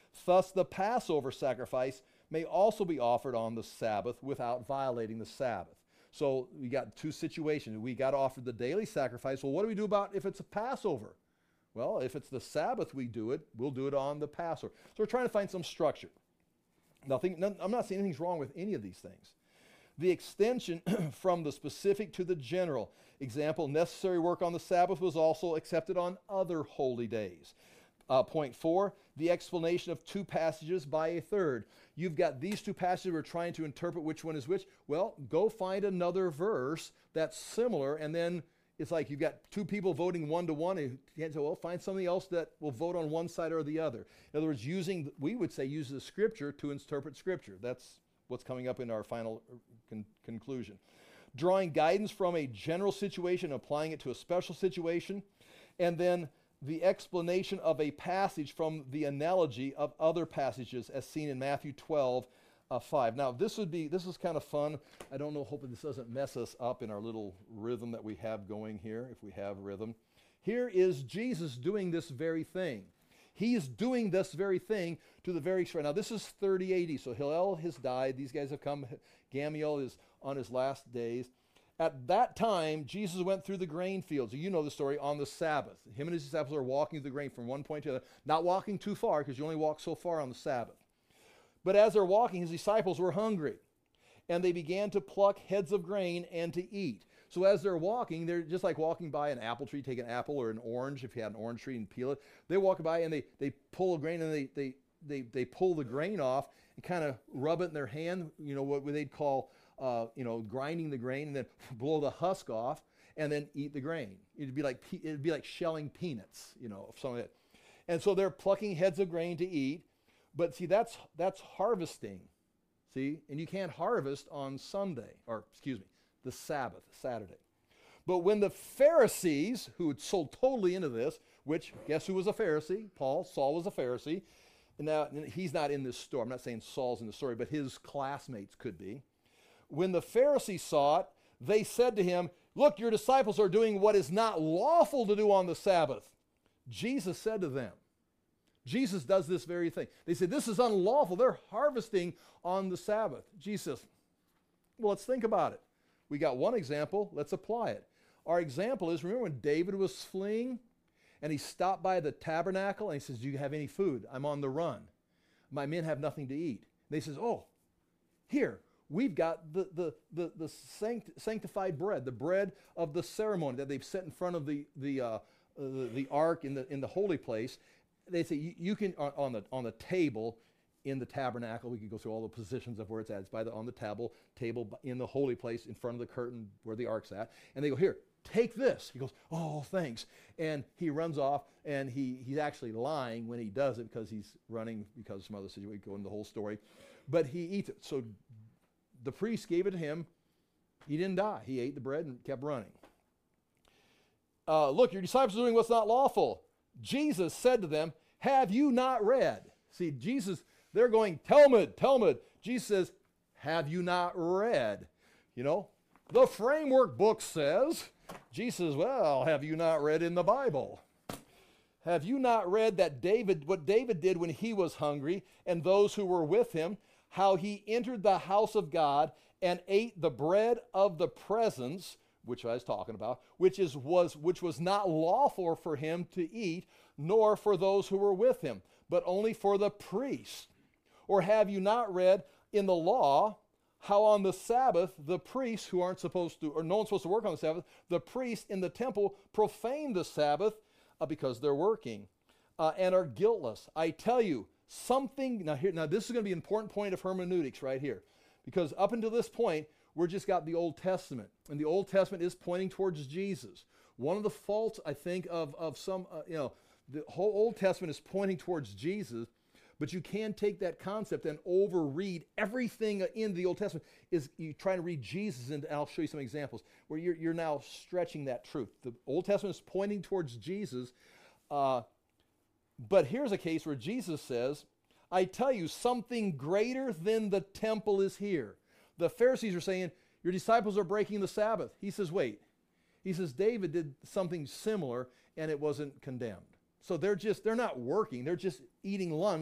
Thus, the Passover sacrifice may also be offered on the Sabbath without violating the Sabbath. So we got two situations. We got to offer the daily sacrifice. Well, what do we do about if it's a Passover? Well, if it's the Sabbath we do it, we'll do it on the Passover. So we're trying to find some structure. Nothing, none, I'm not saying anything's wrong with any of these things. The extension from the specific to the general. Example, necessary work on the Sabbath was also accepted on other holy days. Uh, point four, the explanation of two passages by a third. You've got these two passages, we're trying to interpret which one is which. Well, go find another verse that's similar, and then it's like you've got two people voting one to one, and you can't say, well, find something else that will vote on one side or the other. In other words, using, we would say, use the Scripture to interpret Scripture. That's what's coming up in our final con- conclusion. Drawing guidance from a general situation, applying it to a special situation, and then the explanation of a passage from the analogy of other passages as seen in Matthew twelve, uh, five. Now, this would be, this is kind of fun. I don't know, hoping this doesn't mess us up in our little rhythm that we have going here, if we have rhythm. Here is Jesus doing this very thing. He is doing this very thing to the very extreme. Now, this is thirty A D, so Hillel has died. These guys have come. Gamaliel is on his last days. At that time, Jesus went through the grain fields. You know the story, on the Sabbath. Him and his disciples are walking through the grain from one point to the other, not walking too far, because you only walk so far on the Sabbath. But as they're walking, his disciples were hungry, and they began to pluck heads of grain and to eat. So as they're walking, they're just like walking by an apple tree, take an apple or an orange, if you had an orange tree, and peel it. They walk by and they, they pull a grain, and they, they, they, they pull the grain off and kind of rub it in their hand, you know, what they'd call Uh, you know, grinding the grain, and then blow the husk off, and then eat the grain. It'd be like pe- it'd be like shelling peanuts, you know, something like that. And so they're plucking heads of grain to eat. But see, that's that's harvesting. See, and you can't harvest on Sunday, or excuse me, the Sabbath, Saturday. But when the Pharisees, who had sold totally into this, which guess who was a Pharisee? Paul. Saul was a Pharisee. And now he's not in this story. I'm not saying Saul's in the story, but his classmates could be. When the Pharisees saw it, they said to him, "Look, your disciples are doing what is not lawful to do on the Sabbath." Jesus said to them, Jesus does this very thing. They said, "This is unlawful. They're harvesting on the Sabbath." Jesus says, well, let's think about it. We got one example. Let's apply it. Our example is, remember when David was fleeing and he stopped by the tabernacle and he says, "Do you have any food? I'm on the run. My men have nothing to eat." And they says, "Oh, here. We've got the, the, the, the sanct- sanctified bread, the bread of the ceremony that they've set in front of the, the, uh, the, the ark in the, in the holy place." They say, you, you can, on, on, the, on the table in the tabernacle, we could go through all the positions of where it's at. It's by the, on the table, table in the holy place in front of the curtain where the ark's at. And they go, "Here, take this." He goes, "Oh, thanks." And he runs off, and he, he's actually lying when he does it, because he's running because of some other situation. We go into the whole story. But he eats it. So the priest gave it to him. He didn't die. He ate the bread and kept running. Uh, "Look, your disciples are doing what's not lawful." Jesus said to them, "Have you not read?" See, Jesus, they're going, "Talmud, Talmud." Jesus says, "Have you not read?" You know, the framework book says. Jesus says, "Well, have you not read in the Bible? Have you not read that David, what David did when he was hungry, and those who were with him, how he entered the house of God and ate the bread of the presence," which I was talking about, which is was which was not lawful for him to eat, nor for those who were with him, but only for the priest? Or have you not read in the law how on the Sabbath the priests, who aren't supposed to, or no one's supposed to work on the Sabbath, the priests in the temple profane the Sabbath uh, because they're working uh, and are guiltless? I tell you, something, now here, now this is going to be an important point of hermeneutics right here, because up until this point, we're just got the Old Testament, and the Old Testament is pointing towards Jesus. One of the faults, I think, of, of some, uh, you know, the whole Old Testament is pointing towards Jesus, but you can take that concept and overread everything in the Old Testament. Is you trying to read Jesus, and I'll show you some examples where you're, you're now stretching that truth. The Old Testament is pointing towards Jesus, uh, but here's a case where Jesus says, "I tell you, something greater than the temple is here." The Pharisees are saying, "Your disciples are breaking the Sabbath." He says, wait. He says, David did something similar, and it wasn't condemned. So they're just, they're not working. They're just eating lunch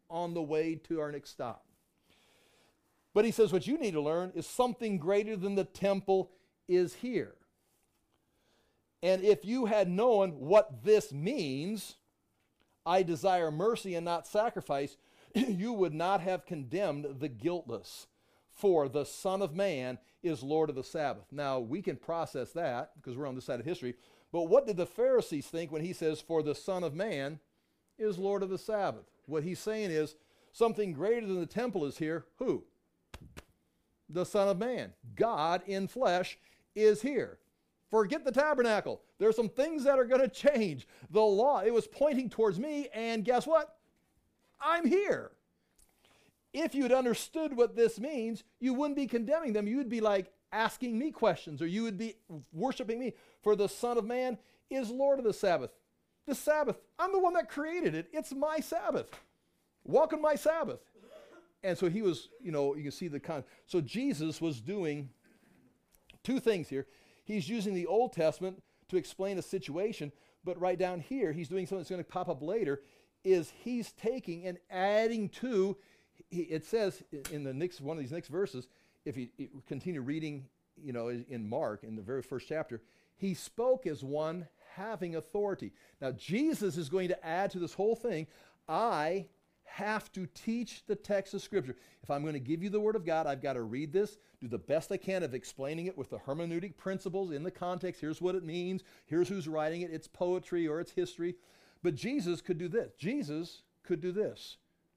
on the way to our next stop. But he says what you need to learn is something greater than the temple is here. And if you had known what this means, I desire mercy and not sacrifice, you would not have condemned the guiltless. For the Son of Man is Lord of the Sabbath. Now, we can process that because we're on this side of history. But what did the Pharisees think when he says, for the Son of Man is Lord of the Sabbath? What he's saying is, something greater than the temple is here. Who? The Son of Man. God in flesh is here. Forget the tabernacle. There are some things that are going to change. The law, it was pointing towards me, and guess what? I'm here. If you'd understood what this means, you wouldn't be condemning them. You would be like asking me questions, or you would be worshiping me. For the Son of Man is Lord of the Sabbath. The Sabbath, I'm the one that created it. It's my Sabbath. Walk on my Sabbath. And so he was, you know, you can see the con. So Jesus was doing two things here. He's using the Old Testament to explain a situation, but right down here, he's doing something that's going to pop up later, is he's taking and adding to, he, it says in the next one of these next verses, if you, you continue reading, you know, in Mark, in the very first chapter, he spoke as one having authority. Now, Jesus is going to add to this whole thing, I have to teach the text of Scripture. If I'm going to give you the Word of God, I've got to read this, do the best I can of explaining it with the hermeneutic principles in the context. Here's what it means. Here's who's writing it. It's poetry or it's history. But Jesus could do this. Jesus could do this.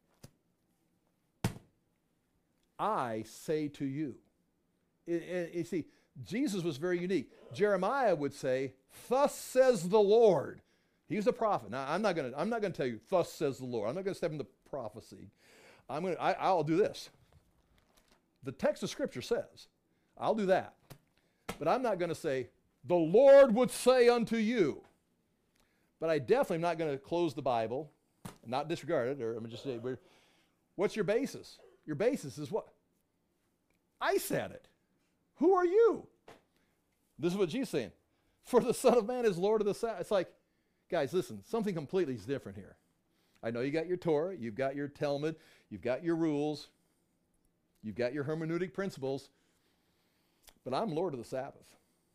I say to you. You see, Jesus was very unique. Jeremiah would say, thus says the Lord. He's a prophet. Now, I'm not going to I'm not going to tell you, thus says the Lord. I'm not going to step into prophecy. I'm going to, I, I'll do this. The text of Scripture says, I'll do that. But I'm not going to say, the Lord would say unto you. But I definitely am not going to close the Bible, not disregard it, or I'm just say, what's your basis? Your basis is what? I said it. Who are you? This is what Jesus is saying. For the Son of Man is Lord of the Sabbath. It's like, guys, listen, something completely is different here. I know you got your Torah, you've got your Talmud, you've got your rules, you've got your hermeneutic principles, but I'm Lord of the Sabbath.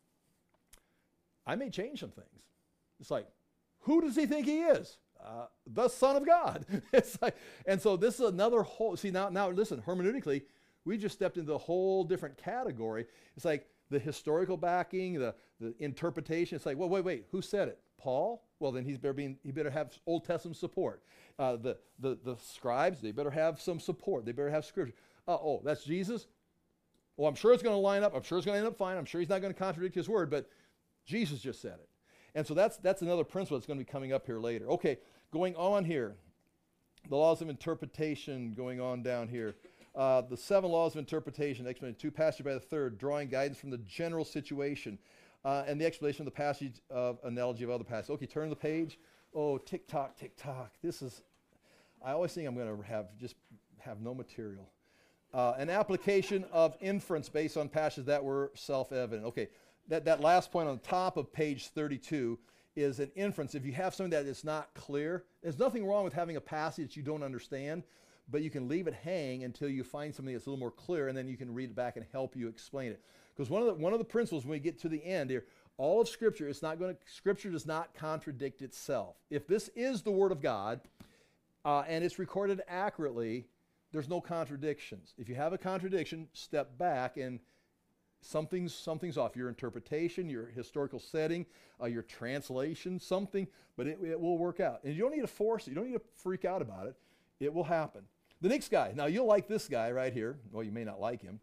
I may change some things. It's like, who does he think he is? Uh, the Son of God. It's like, and so this is another whole, see now, now listen, hermeneutically, we just stepped into a whole different category. It's like the historical backing, the, the interpretation. It's like, well, wait, wait, who said it? Paul? Well, then he's better being, he better have Old Testament support. Uh, the, the, the scribes, they better have some support. They better have Scripture. Uh, oh, that's Jesus? Well, I'm sure it's going to line up. I'm sure it's going to end up fine. I'm sure he's not going to contradict his word, but Jesus just said it. And so that's, that's another principle that's going to be coming up here later. Okay, going on here. The laws of interpretation going on down here. Uh, the seven laws of interpretation, explanation two, passage by the third, drawing guidance from the general situation. Uh, and the explanation of the passage of analogy of other passages. Okay, turn the page. Oh, tick-tock, tick-tock. This is, I always think I'm going to have just have no material. Uh, an application of inference based on passages that were self-evident. Okay, that, that last point on the top of page thirty-two is an inference. If you have something that is not clear, there's nothing wrong with having a passage that you don't understand, but you can leave it hang until you find something that's a little more clear, and then you can read it back and help you explain it. Because one of the one of the principles when we get to the end here, all of Scripture, it's not going to Scripture does not contradict itself. If this is the Word of God uh, and it's recorded accurately, there's no contradictions. If you have a contradiction, step back and something's something's off. Your interpretation, your historical setting, uh, your translation, something, but it, it will work out. And you don't need to force it. You don't need to freak out about it. It will happen. The next guy. Now you'll like this guy right here. Well, you may not like him.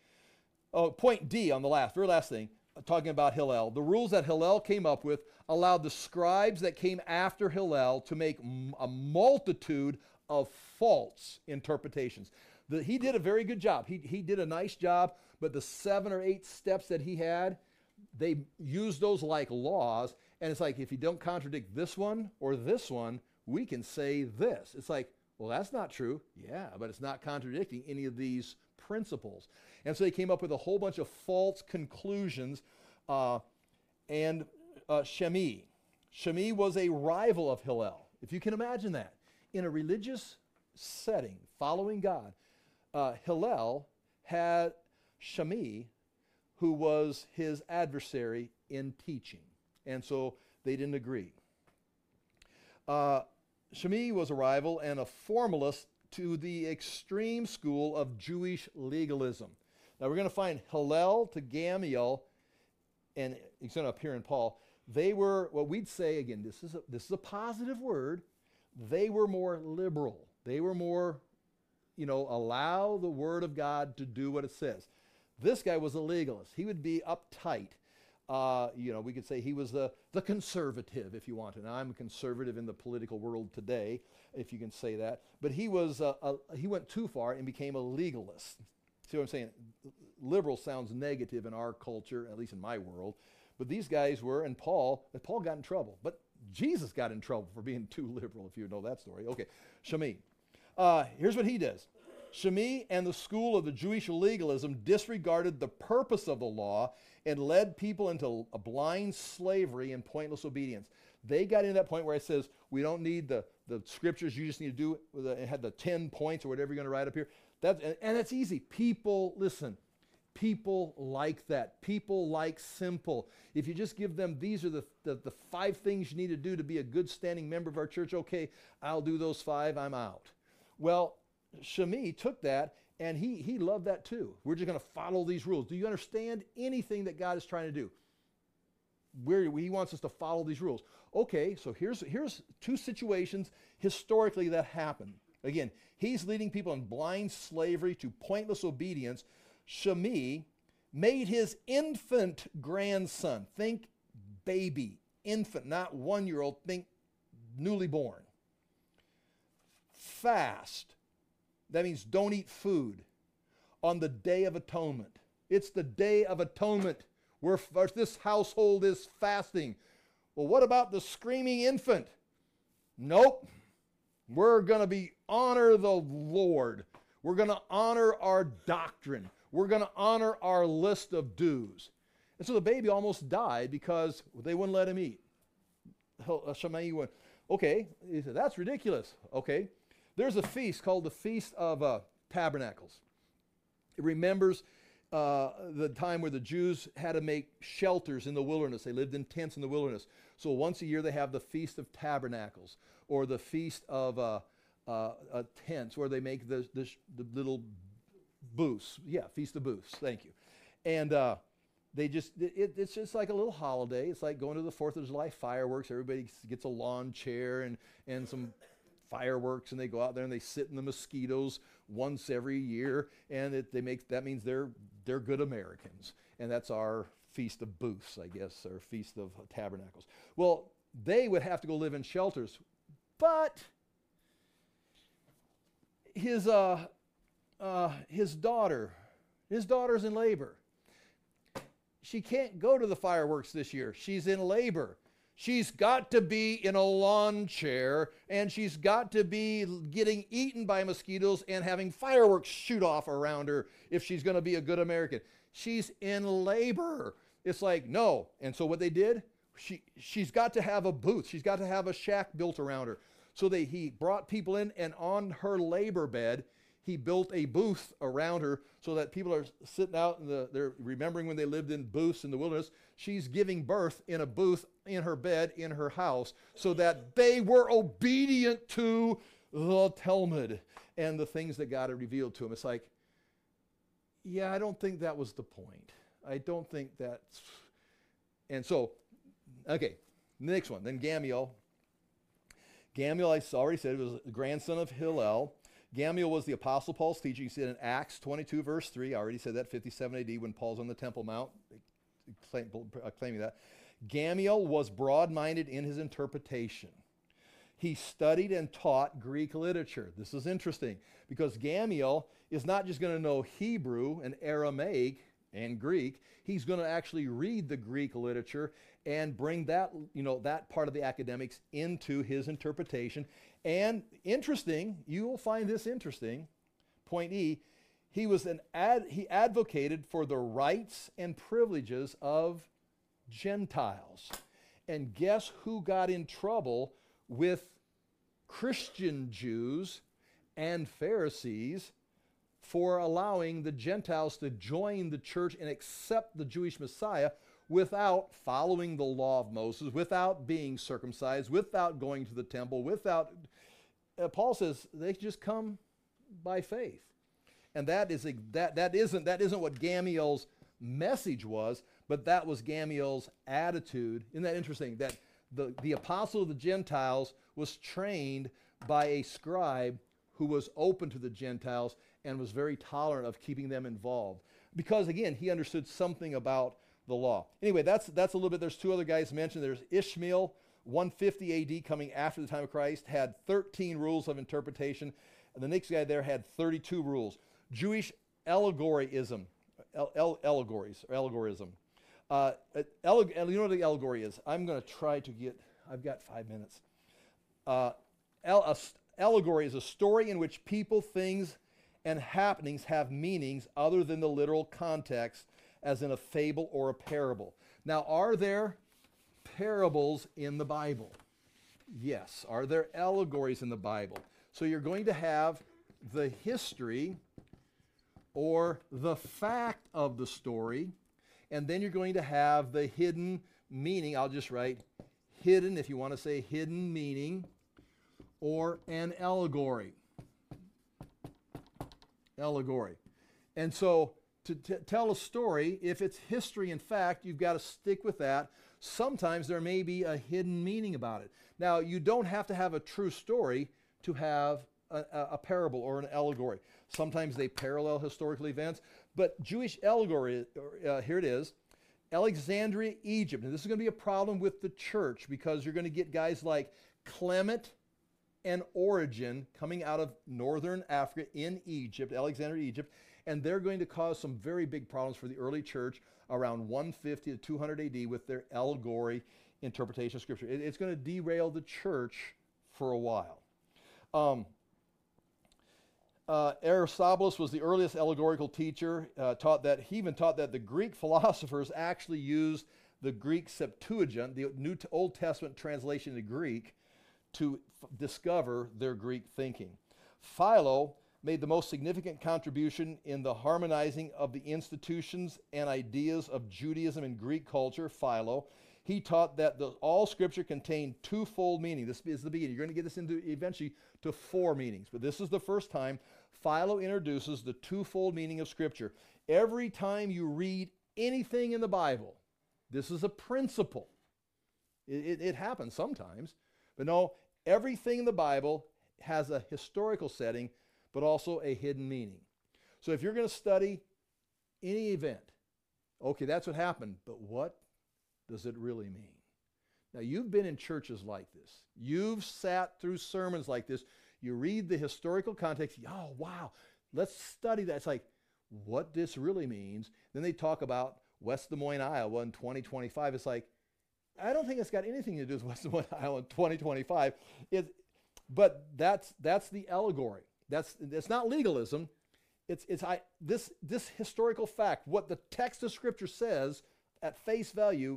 Oh, point D on the last, very last thing, talking about Hillel. The rules that Hillel came up with allowed the scribes that came after Hillel to make m- a multitude of false interpretations. The, he did a very good job. He, he did a nice job, but the seven or eight steps that he had, they used those like laws, and it's like, if you don't contradict this one or this one, we can say this. It's like, well, that's not true. Yeah, but it's not contradicting any of these principles. And so they came up with a whole bunch of false conclusions. Uh, and uh, Shemi. Shemi was a rival of Hillel. If you can imagine that. In a religious setting, following God. Uh, Hillel had Shammai, who was his adversary in teaching. And so they didn't agree. Uh, Shammai was a rival and a formalist to the extreme school of Jewish legalism. Now we're going to find Hillel to Gamaliel, and it's going to appear in Paul. They were what we'd say, again, this is a, this is a positive word. They were more liberal. They were more, you know, allow the word of God to do what it says. This guy was a legalist. He would be uptight. Uh, you know, we could say he was the, the conservative, if you want to. Now, I'm a conservative in the political world today, if you can say that. But he was uh, a, he went too far and became a legalist. See what I'm saying? Liberal sounds negative in our culture, at least in my world. But these guys were, and Paul, and Paul got in trouble. But Jesus got in trouble for being too liberal, if you know that story. Okay, Shammai. Uh, here's what he does. Shammai and the school of the Jewish legalism disregarded the purpose of the law and led people into a blind slavery and pointless obedience. They got into that point where it says, we don't need the, the scriptures, you just need to do it. It had the ten points or whatever you're going to write up here. That's, and, and it's easy. People, listen, people like that. People like simple. If you just give them, these are the, the, the five things you need to do to be a good standing member of our church, okay, I'll do those five, I'm out. Well, Shammai took that, and he, he loved that too. We're just going to follow these rules. Do you understand anything that God is trying to do? Where he wants us to follow these rules. Okay, so here's, here's two situations historically that happened. Again, he's leading people in blind slavery to pointless obedience. Shammai made his infant grandson, think baby, infant, not one-year-old, think newly born, fast. That means don't eat food on the Day of Atonement. It's the Day of Atonement where this household is fasting. Well, what about the screaming infant? Nope. We're going to be honor the Lord. We're going to honor our doctrine. We're going to honor our list of dues. And so the baby almost died because they wouldn't let him eat. Shammai went, okay, he said, that's ridiculous. Okay. There's a feast called the Feast of uh, Tabernacles. It remembers uh, the time where the Jews had to make shelters in the wilderness. They lived in tents in the wilderness. So once a year they have the Feast of Tabernacles, or the Feast of uh, uh, uh, Tents, where they make the, the, the little booths. Yeah, Feast of Booths. Thank you. And uh, they just, it, it's just like a little holiday. It's like going to the fourth of July fireworks. Everybody gets a lawn chair and, and some fireworks, and they go out there and they sit in the mosquitoes once every year, and it, they make that means they're they're good Americans, and that's our Feast of Booths, I guess, or Feast of Tabernacles. Well, they would have to go live in shelters, but his uh, uh, his daughter, his daughter's in labor. She can't go to the fireworks this year. She's in labor. She's got to be in a lawn chair, and she's got to be getting eaten by mosquitoes and having fireworks shoot off around her if she's going to be a good American. She's in labor. It's like, no. And so what they did, she, she's got to have a booth. She's got to have a shack built around her. So they, he brought people in, and on her labor bed, he built a booth around her so that people are sitting out in the, they're remembering when they lived in booths in the wilderness. She's giving birth in a booth in her bed in her house so that they were obedient to the Talmud and the things that God had revealed to them. It's like, yeah, I don't think that was the point. I don't think that's, and so, okay, next one. Then Gamaliel. Gamaliel, I already said, was the grandson of Hillel. Gamaliel was the Apostle Paul's teacher. You see it in Acts twenty-two, verse three. I already said that, fifty-seven A D, when Paul's on the Temple Mount, claim, claiming that. Gamaliel was broad-minded in his interpretation. He studied and taught Greek literature. This is interesting because Gamaliel is not just going to know Hebrew and Aramaic and Greek. He's going to actually read the Greek literature and bring that, you know, that part of the academics into his interpretation. And interesting, you will find this interesting, point E, he was an ad, he advocated for the rights and privileges of Gentiles. And guess who got in trouble with Christian Jews and Pharisees for allowing the Gentiles to join the church and accept the Jewish Messiah without following the law of Moses, without being circumcised, without going to the temple, without... Uh, Paul says they just come by faith. And that, is a, that, that, isn't, that isn't what Gamaliel's message was, but that was Gamaliel's attitude. Isn't that interesting? That the, the apostle of the Gentiles was trained by a scribe who was open to the Gentiles and was very tolerant of keeping them involved. Because, again, he understood something about the law. Anyway, that's, that's a little bit. There's two other guys mentioned. There's Ishmael, one fifty A D, coming after the time of Christ, had thirteen rules of interpretation. And the next guy there had thirty-two rules. Jewish allegoryism, al- al- allegories, or allegorism. Uh, alleg- you know what the allegory is? I'm going to try to get, I've got five minutes. Uh, al- a st- allegory is a story in which people, things, and happenings have meanings other than the literal context, as in a fable or a parable. Now, are there parables in the Bible? Yes. Are there allegories in the Bible? So you're going to have the history or the fact of the story, and then you're going to have the hidden meaning. I'll just write hidden, if you want to say hidden meaning, or an allegory. Allegory. And so to t- tell a story, if it's history and fact, you've got to stick with that. Sometimes there may be a hidden meaning about it. Now, you don't have to have a true story to have a, a, a parable or an allegory. Sometimes they parallel historical events, but Jewish allegory, uh, here it is, Alexandria, Egypt. And this is going to be a problem with the church because you're going to get guys like Clement and Origen coming out of northern Africa in Egypt, Alexandria, Egypt, and they're going to cause some very big problems for the early church around one fifty to two hundred A D with their allegory interpretation of Scripture. It, it's going to derail the church for a while. Um, uh, Aristobulus was the earliest allegorical teacher, uh, taught that, he even taught that the Greek philosophers actually used the Greek Septuagint, the New Old Testament translation into Greek, to f- discover their Greek thinking. Philo made the most significant contribution in the harmonizing of the institutions and ideas of Judaism and Greek culture. Philo. He taught that the, all Scripture contained twofold meaning. This is the beginning. You're going to get this into eventually to four meanings, but this is the first time Philo introduces the twofold meaning of Scripture. Every time you read anything in the Bible, this is a principle. It, it, it happens sometimes, but no, everything in the Bible has a historical setting, but also a hidden meaning. So if you're going to study any event, okay, that's what happened, but what does it really mean? Now, you've been in churches like this. You've sat through sermons like this. You read the historical context. Oh, wow, let's study that. It's like, what this really means. Then they talk about West Des Moines, Iowa in twenty twenty-five. It's like, I don't think it's got anything to do with West Des Moines, Iowa in twenty twenty-five. It, but that's that's the allegory. That's it's not legalism. It's it's I this this historical fact, what the text of Scripture says at face value,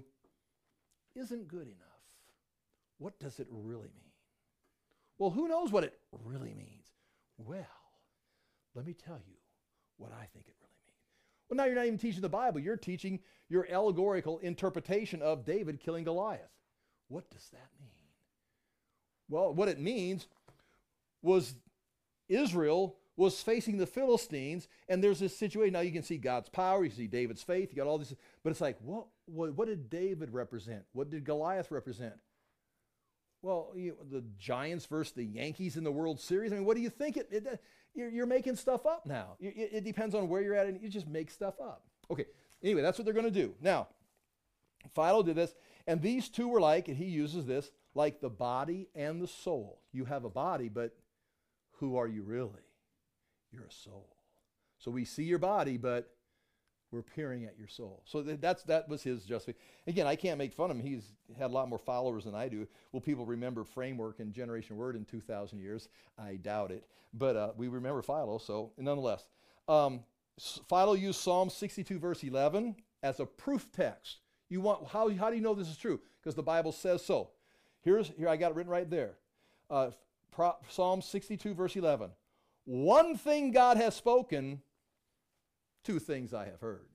isn't good enough. What does it really mean? Well, who knows what it really means? Well, let me tell you what I think it really means. Well, now you're not even teaching the Bible. You're teaching your allegorical interpretation of David killing Goliath. What does that mean? Well, what it means was Israel was facing the Philistines, and there's this situation. Now you can see God's power, you see David's faith, you got all this, but it's like, what, what, what did David represent? What did Goliath represent? Well, you, the Giants versus the Yankees in the World Series. I mean, what do you think? It, it, you're, you're making stuff up now. It, it depends on where you're at, and you just make stuff up. Okay, anyway, that's what they're going to do. Now, Philo did this, and these two were like, and he uses this, like the body and the soul. You have a body, but who are you really? You're a soul. So we see your body, but we're peering at your soul. So th- that's that was his justification. Again, I can't make fun of him. He's had a lot more followers than I do. Will people remember Framework and Generation Word in two thousand years? I doubt it. But uh, we remember Philo, so nonetheless. Um, Philo used Psalm sixty-two, verse eleven as a proof text. You want how, how do you know this is true? Because the Bible says so. Here's here I got it written right there. Uh, Pro, Psalm sixty-two, verse eleven. One thing God has spoken, two things I have heard.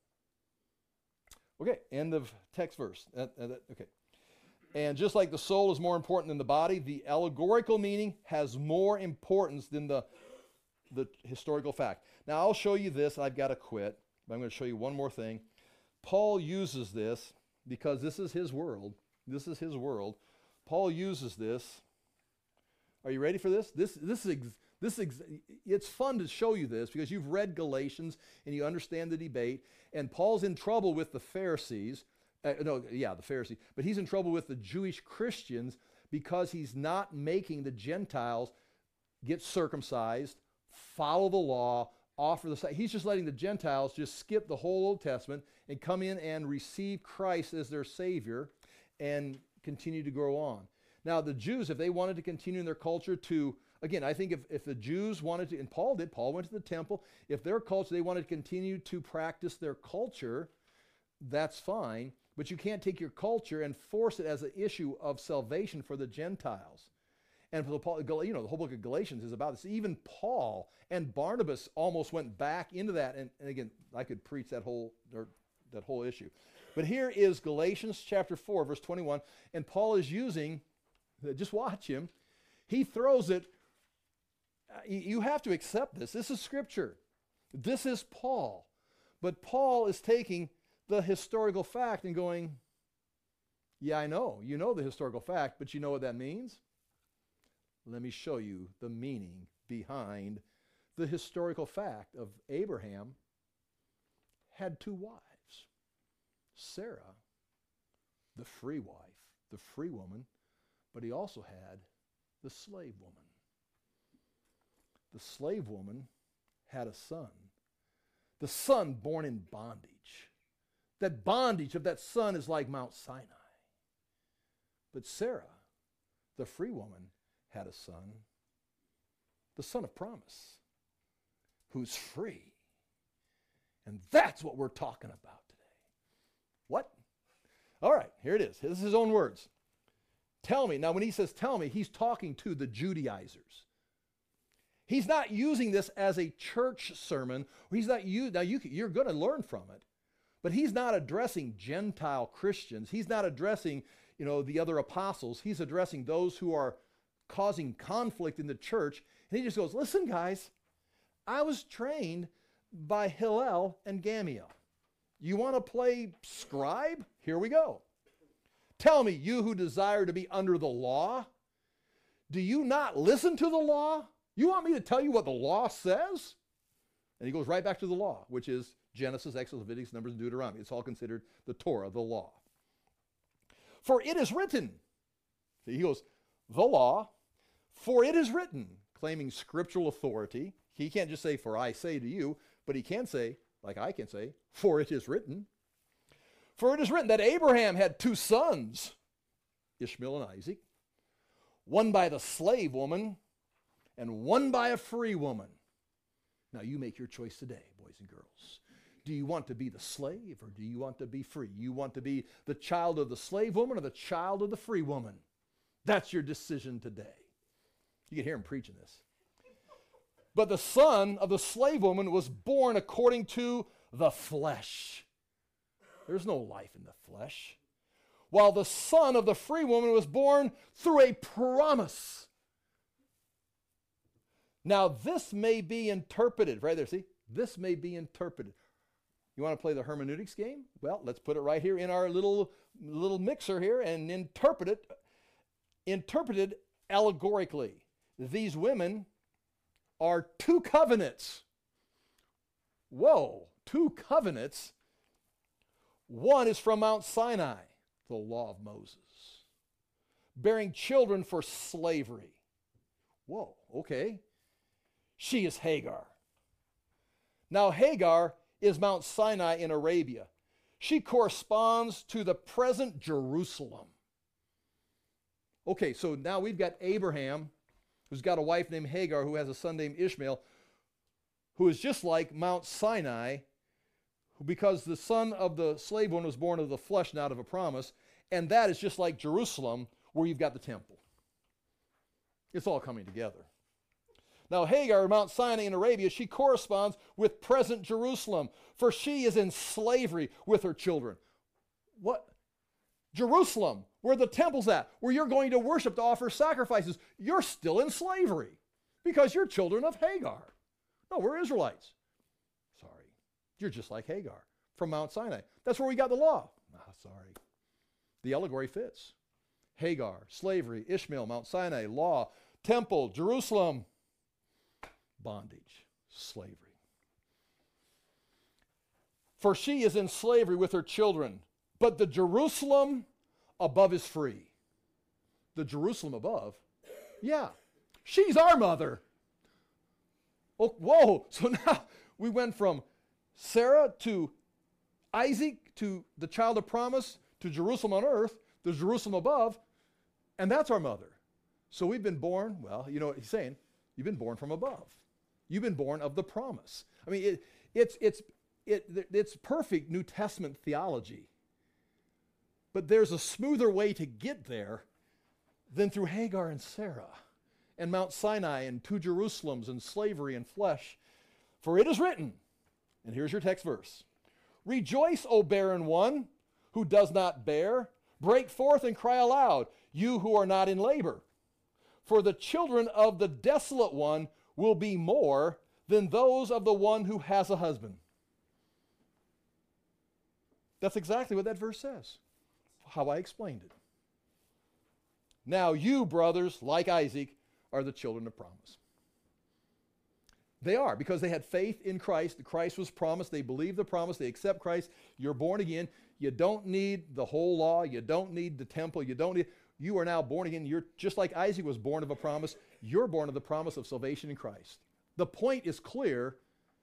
Okay, end of text verse. Uh, uh, okay. And just like the soul is more important than the body, the allegorical meaning has more importance than the, the historical fact. Now, I'll show you this. I've got to quit. But I'm going to show you one more thing. Paul uses this because this is his world. This is his world. Paul uses this. Are you ready for this? This, this is, ex- this ex- it's fun to show you this because you've read Galatians and you understand the debate. And Paul's in trouble with the Pharisees. Uh, no, yeah, the Pharisees. But he's in trouble with the Jewish Christians because he's not making the Gentiles get circumcised, follow the law, offer the... He's just letting the Gentiles just skip the whole Old Testament and come in and receive Christ as their Savior and continue to grow on. Now, the Jews, if they wanted to continue in their culture to... Again, I think if, if the Jews wanted to... And Paul did. Paul went to the temple. If their culture, they wanted to continue to practice their culture, that's fine. But you can't take your culture and force it as an issue of salvation for the Gentiles. And for the Paul, you know, the whole book of Galatians is about this. Even Paul and Barnabas almost went back into that. And, and again, I could preach that whole or that whole issue. But here is Galatians chapter four, verse twenty-one. And Paul is using, just watch him. He throws it. You have to accept this. This is Scripture. This is Paul. But Paul is taking the historical fact and going, yeah, I know. You know the historical fact, but you know what that means? Let me show you the meaning behind the historical fact of Abraham had two wives. Sarah, the free wife, the free woman, but he also had the slave woman. The slave woman had a son. The son born in bondage. That bondage of that son is like Mount Sinai. But Sarah, the free woman, had a son, the son of promise, who's free. And that's what we're talking about today. What? All right, here it is. This is his own words. Tell me. Now, when he says tell me, he's talking to the Judaizers. He's not using this as a church sermon. He's not you. Now, you, you're going to learn from it. But he's not addressing Gentile Christians. He's not addressing, you know, the other apostles. He's addressing those who are causing conflict in the church. And he just goes, listen, guys, I was trained by Hillel and Gamaliel. You want to play scribe? Here we go. Tell me, you who desire to be under the law, do you not listen to the law? You want me to tell you what the law says? And he goes right back to the law, which is Genesis, Exodus, Leviticus, Numbers, and Deuteronomy. It's all considered the Torah, the law. For it is written. See, he goes, the law, for it is written, claiming scriptural authority. He can't just say, for I say to you, but he can say, like I can say, for it is written. For it is written that Abraham had two sons, Ishmael and Isaac, one by the slave woman and one by a free woman. Now you make your choice today, boys and girls. Do you want to be the slave or do you want to be free? You want to be the child of the slave woman or the child of the free woman? That's your decision today. You can hear him preaching this. But the son of the slave woman was born according to the flesh. There's no life in the flesh. While the son of the free woman was born through a promise. Now this may be interpreted, right there, see? This may be interpreted. You want to play the hermeneutics game? Well, let's put it right here in our little, little mixer here and interpret it, interpreted allegorically. These women are two covenants. Whoa, two covenants. One is from Mount Sinai, the law of Moses, bearing children for slavery. Whoa, okay. She is Hagar. Now Hagar is Mount Sinai in Arabia. She corresponds to the present Jerusalem. Okay, so now we've got Abraham, who's got a wife named Hagar, who has a son named Ishmael, who is just like Mount Sinai, because the son of the slave one was born of the flesh, not of a promise, and that is just like Jerusalem, where you've got the temple. It's all coming together. Now Hagar, Mount Sinai in Arabia, she corresponds with present Jerusalem, for she is in slavery with her children. What? Jerusalem, where the temple's at, where you're going to worship to offer sacrifices, you're still in slavery because you're children of Hagar. No, we're Israelites. Sorry. You're just like Hagar from Mount Sinai. That's where we got the law. Ah, sorry. The allegory fits. Hagar, slavery, Ishmael, Mount Sinai, law, temple, Jerusalem, bondage, slavery. For she is in slavery with her children, but the Jerusalem above is free. The Jerusalem above? Yeah. She's our mother. Oh, whoa. So now we went from Sarah to Isaac to the child of promise to Jerusalem on earth, the Jerusalem above, and that's our mother. So we've been born, well, you know what he's saying, you've been born from above. You've been born of the promise. I mean, it, it's, it's, it, it's perfect New Testament theology. But there's a smoother way to get there than through Hagar and Sarah and Mount Sinai and two Jerusalems and slavery and flesh. For it is written, and here's your text verse, rejoice, O barren one who does not bear. Break forth and cry aloud, you who are not in labor. For the children of the desolate one will be more than those of the one who has a husband. That's exactly what that verse says. How I explained it. Now you, brothers, like Isaac, are the children of promise. They are, because they had faith in Christ. Christ was promised. They believe the promise. They accept Christ. You're born again. You don't need the whole law. You don't need the temple. You don't need... You are now born again. You're just like Isaac was born of a promise. You're born of the promise of salvation in Christ. The point is clear,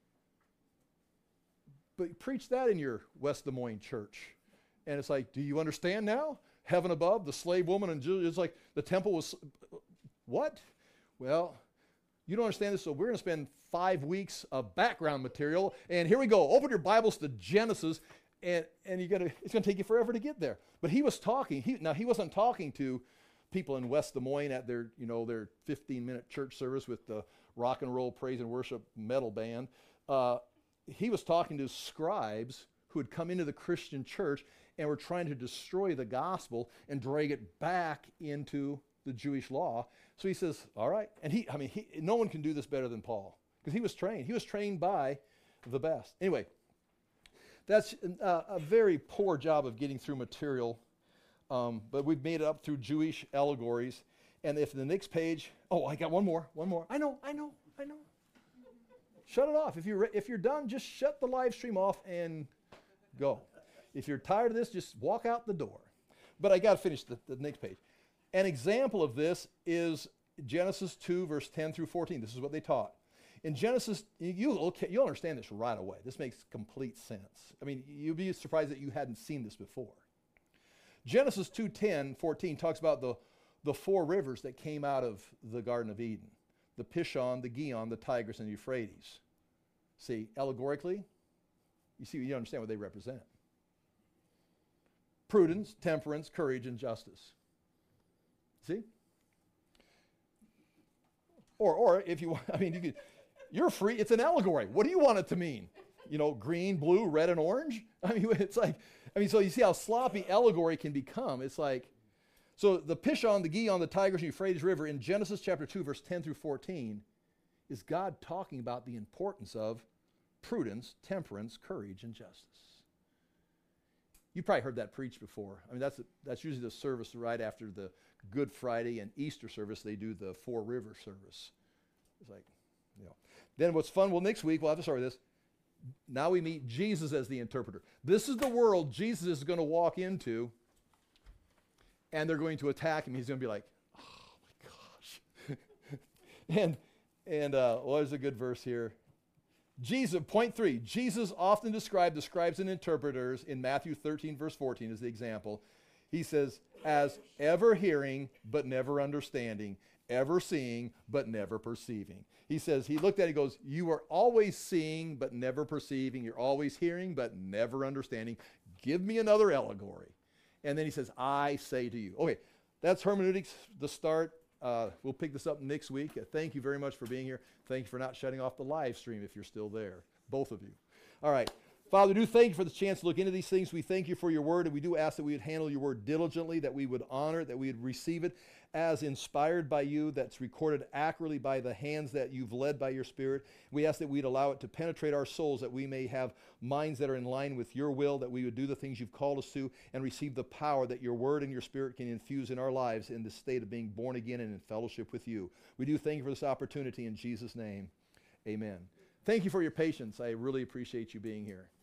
but preach that in your West Des Moines church. And it's like, do you understand now? Heaven above, the slave woman, and it's like the temple was, what? Well, you don't understand this, so we're going to spend five weeks of background material, and here we go. Open your Bibles to Genesis, and, and you gotta, it's going to take you forever to get there. But he was talking, he, now he wasn't talking to people in West Des Moines at their, you know, their fifteen-minute church service with the rock and roll praise and worship metal band. Uh, he was talking to scribes who had come into the Christian church and were trying to destroy the gospel and drag it back into the Jewish law. So he says, all right. And he, I mean, he, no one can do this better than Paul because he was trained. He was trained by the best. Anyway, that's uh, a very poor job of getting through material, um, but we've made it up through Jewish allegories. And if the next page, oh, I got one more, one more. I know, I know, I know. Shut it off. If you're, if you're done, just shut the live stream off and go. If you're tired of this, just walk out the door. But I got to finish the, the next page. An example of this is Genesis two, verse ten through fourteen. This is what they taught. In Genesis, you'll, you'll understand this right away. This makes complete sense. I mean, you'll be surprised that you hadn't seen this before. Genesis two, ten, fourteen talks about the, the four rivers that came out of the Garden of Eden. The Pishon, the Gihon, the Tigris, and the Euphrates. See, allegorically, you see, you understand what they represent. Prudence, temperance, courage, and justice. See? Or, or if you want, I mean, you could, you're free. It's an allegory. What do you want it to mean? You know, green, blue, red, and orange? I mean, it's like, I mean, so you see how sloppy allegory can become. It's like, so the Pishon, the Gihon, the Tigris, and Euphrates River in Genesis chapter two, verse ten through fourteen, is God talking about the importance of prudence, temperance, courage, and justice. You probably heard that preached before. I mean, that's, a, that's usually the service right after the Good Friday and Easter service. They do the Four River service. It's like, you know. Then what's fun, well, next week, we'll have to start with this. Now we meet Jesus as the interpreter. This is the world Jesus is going to walk into, and they're going to attack him. He's going to be like, oh my gosh. and, and uh, well, there's a good verse here. Jesus, point three, Jesus often described the scribes and interpreters in Matthew thirteen, verse fourteen as the example. He says, as ever hearing, but never understanding, ever seeing, but never perceiving. He says, he looked at it, he goes, you are always seeing, but never perceiving. You're always hearing, but never understanding. Give me another allegory. And then he says, I say to you. Okay, that's hermeneutics, the start. Uh, we'll pick this up next week. Uh, thank you very much for being here. Thank you for not shutting off the live stream if you're still there, both of you. All right. Father, we do thank you for the chance to look into these things. We thank you for your word, and we do ask that we would handle your word diligently, that we would honor it, that we would receive it as inspired by you, that's recorded accurately by the hands that you've led by your Spirit. We ask that we'd allow it to penetrate our souls, that we may have minds that are in line with your will, that we would do the things you've called us to, and receive the power that your word and your Spirit can infuse in our lives in this state of being born again and in fellowship with you. We do thank you for this opportunity in Jesus' name. Amen. Thank you for your patience. I really appreciate you being here.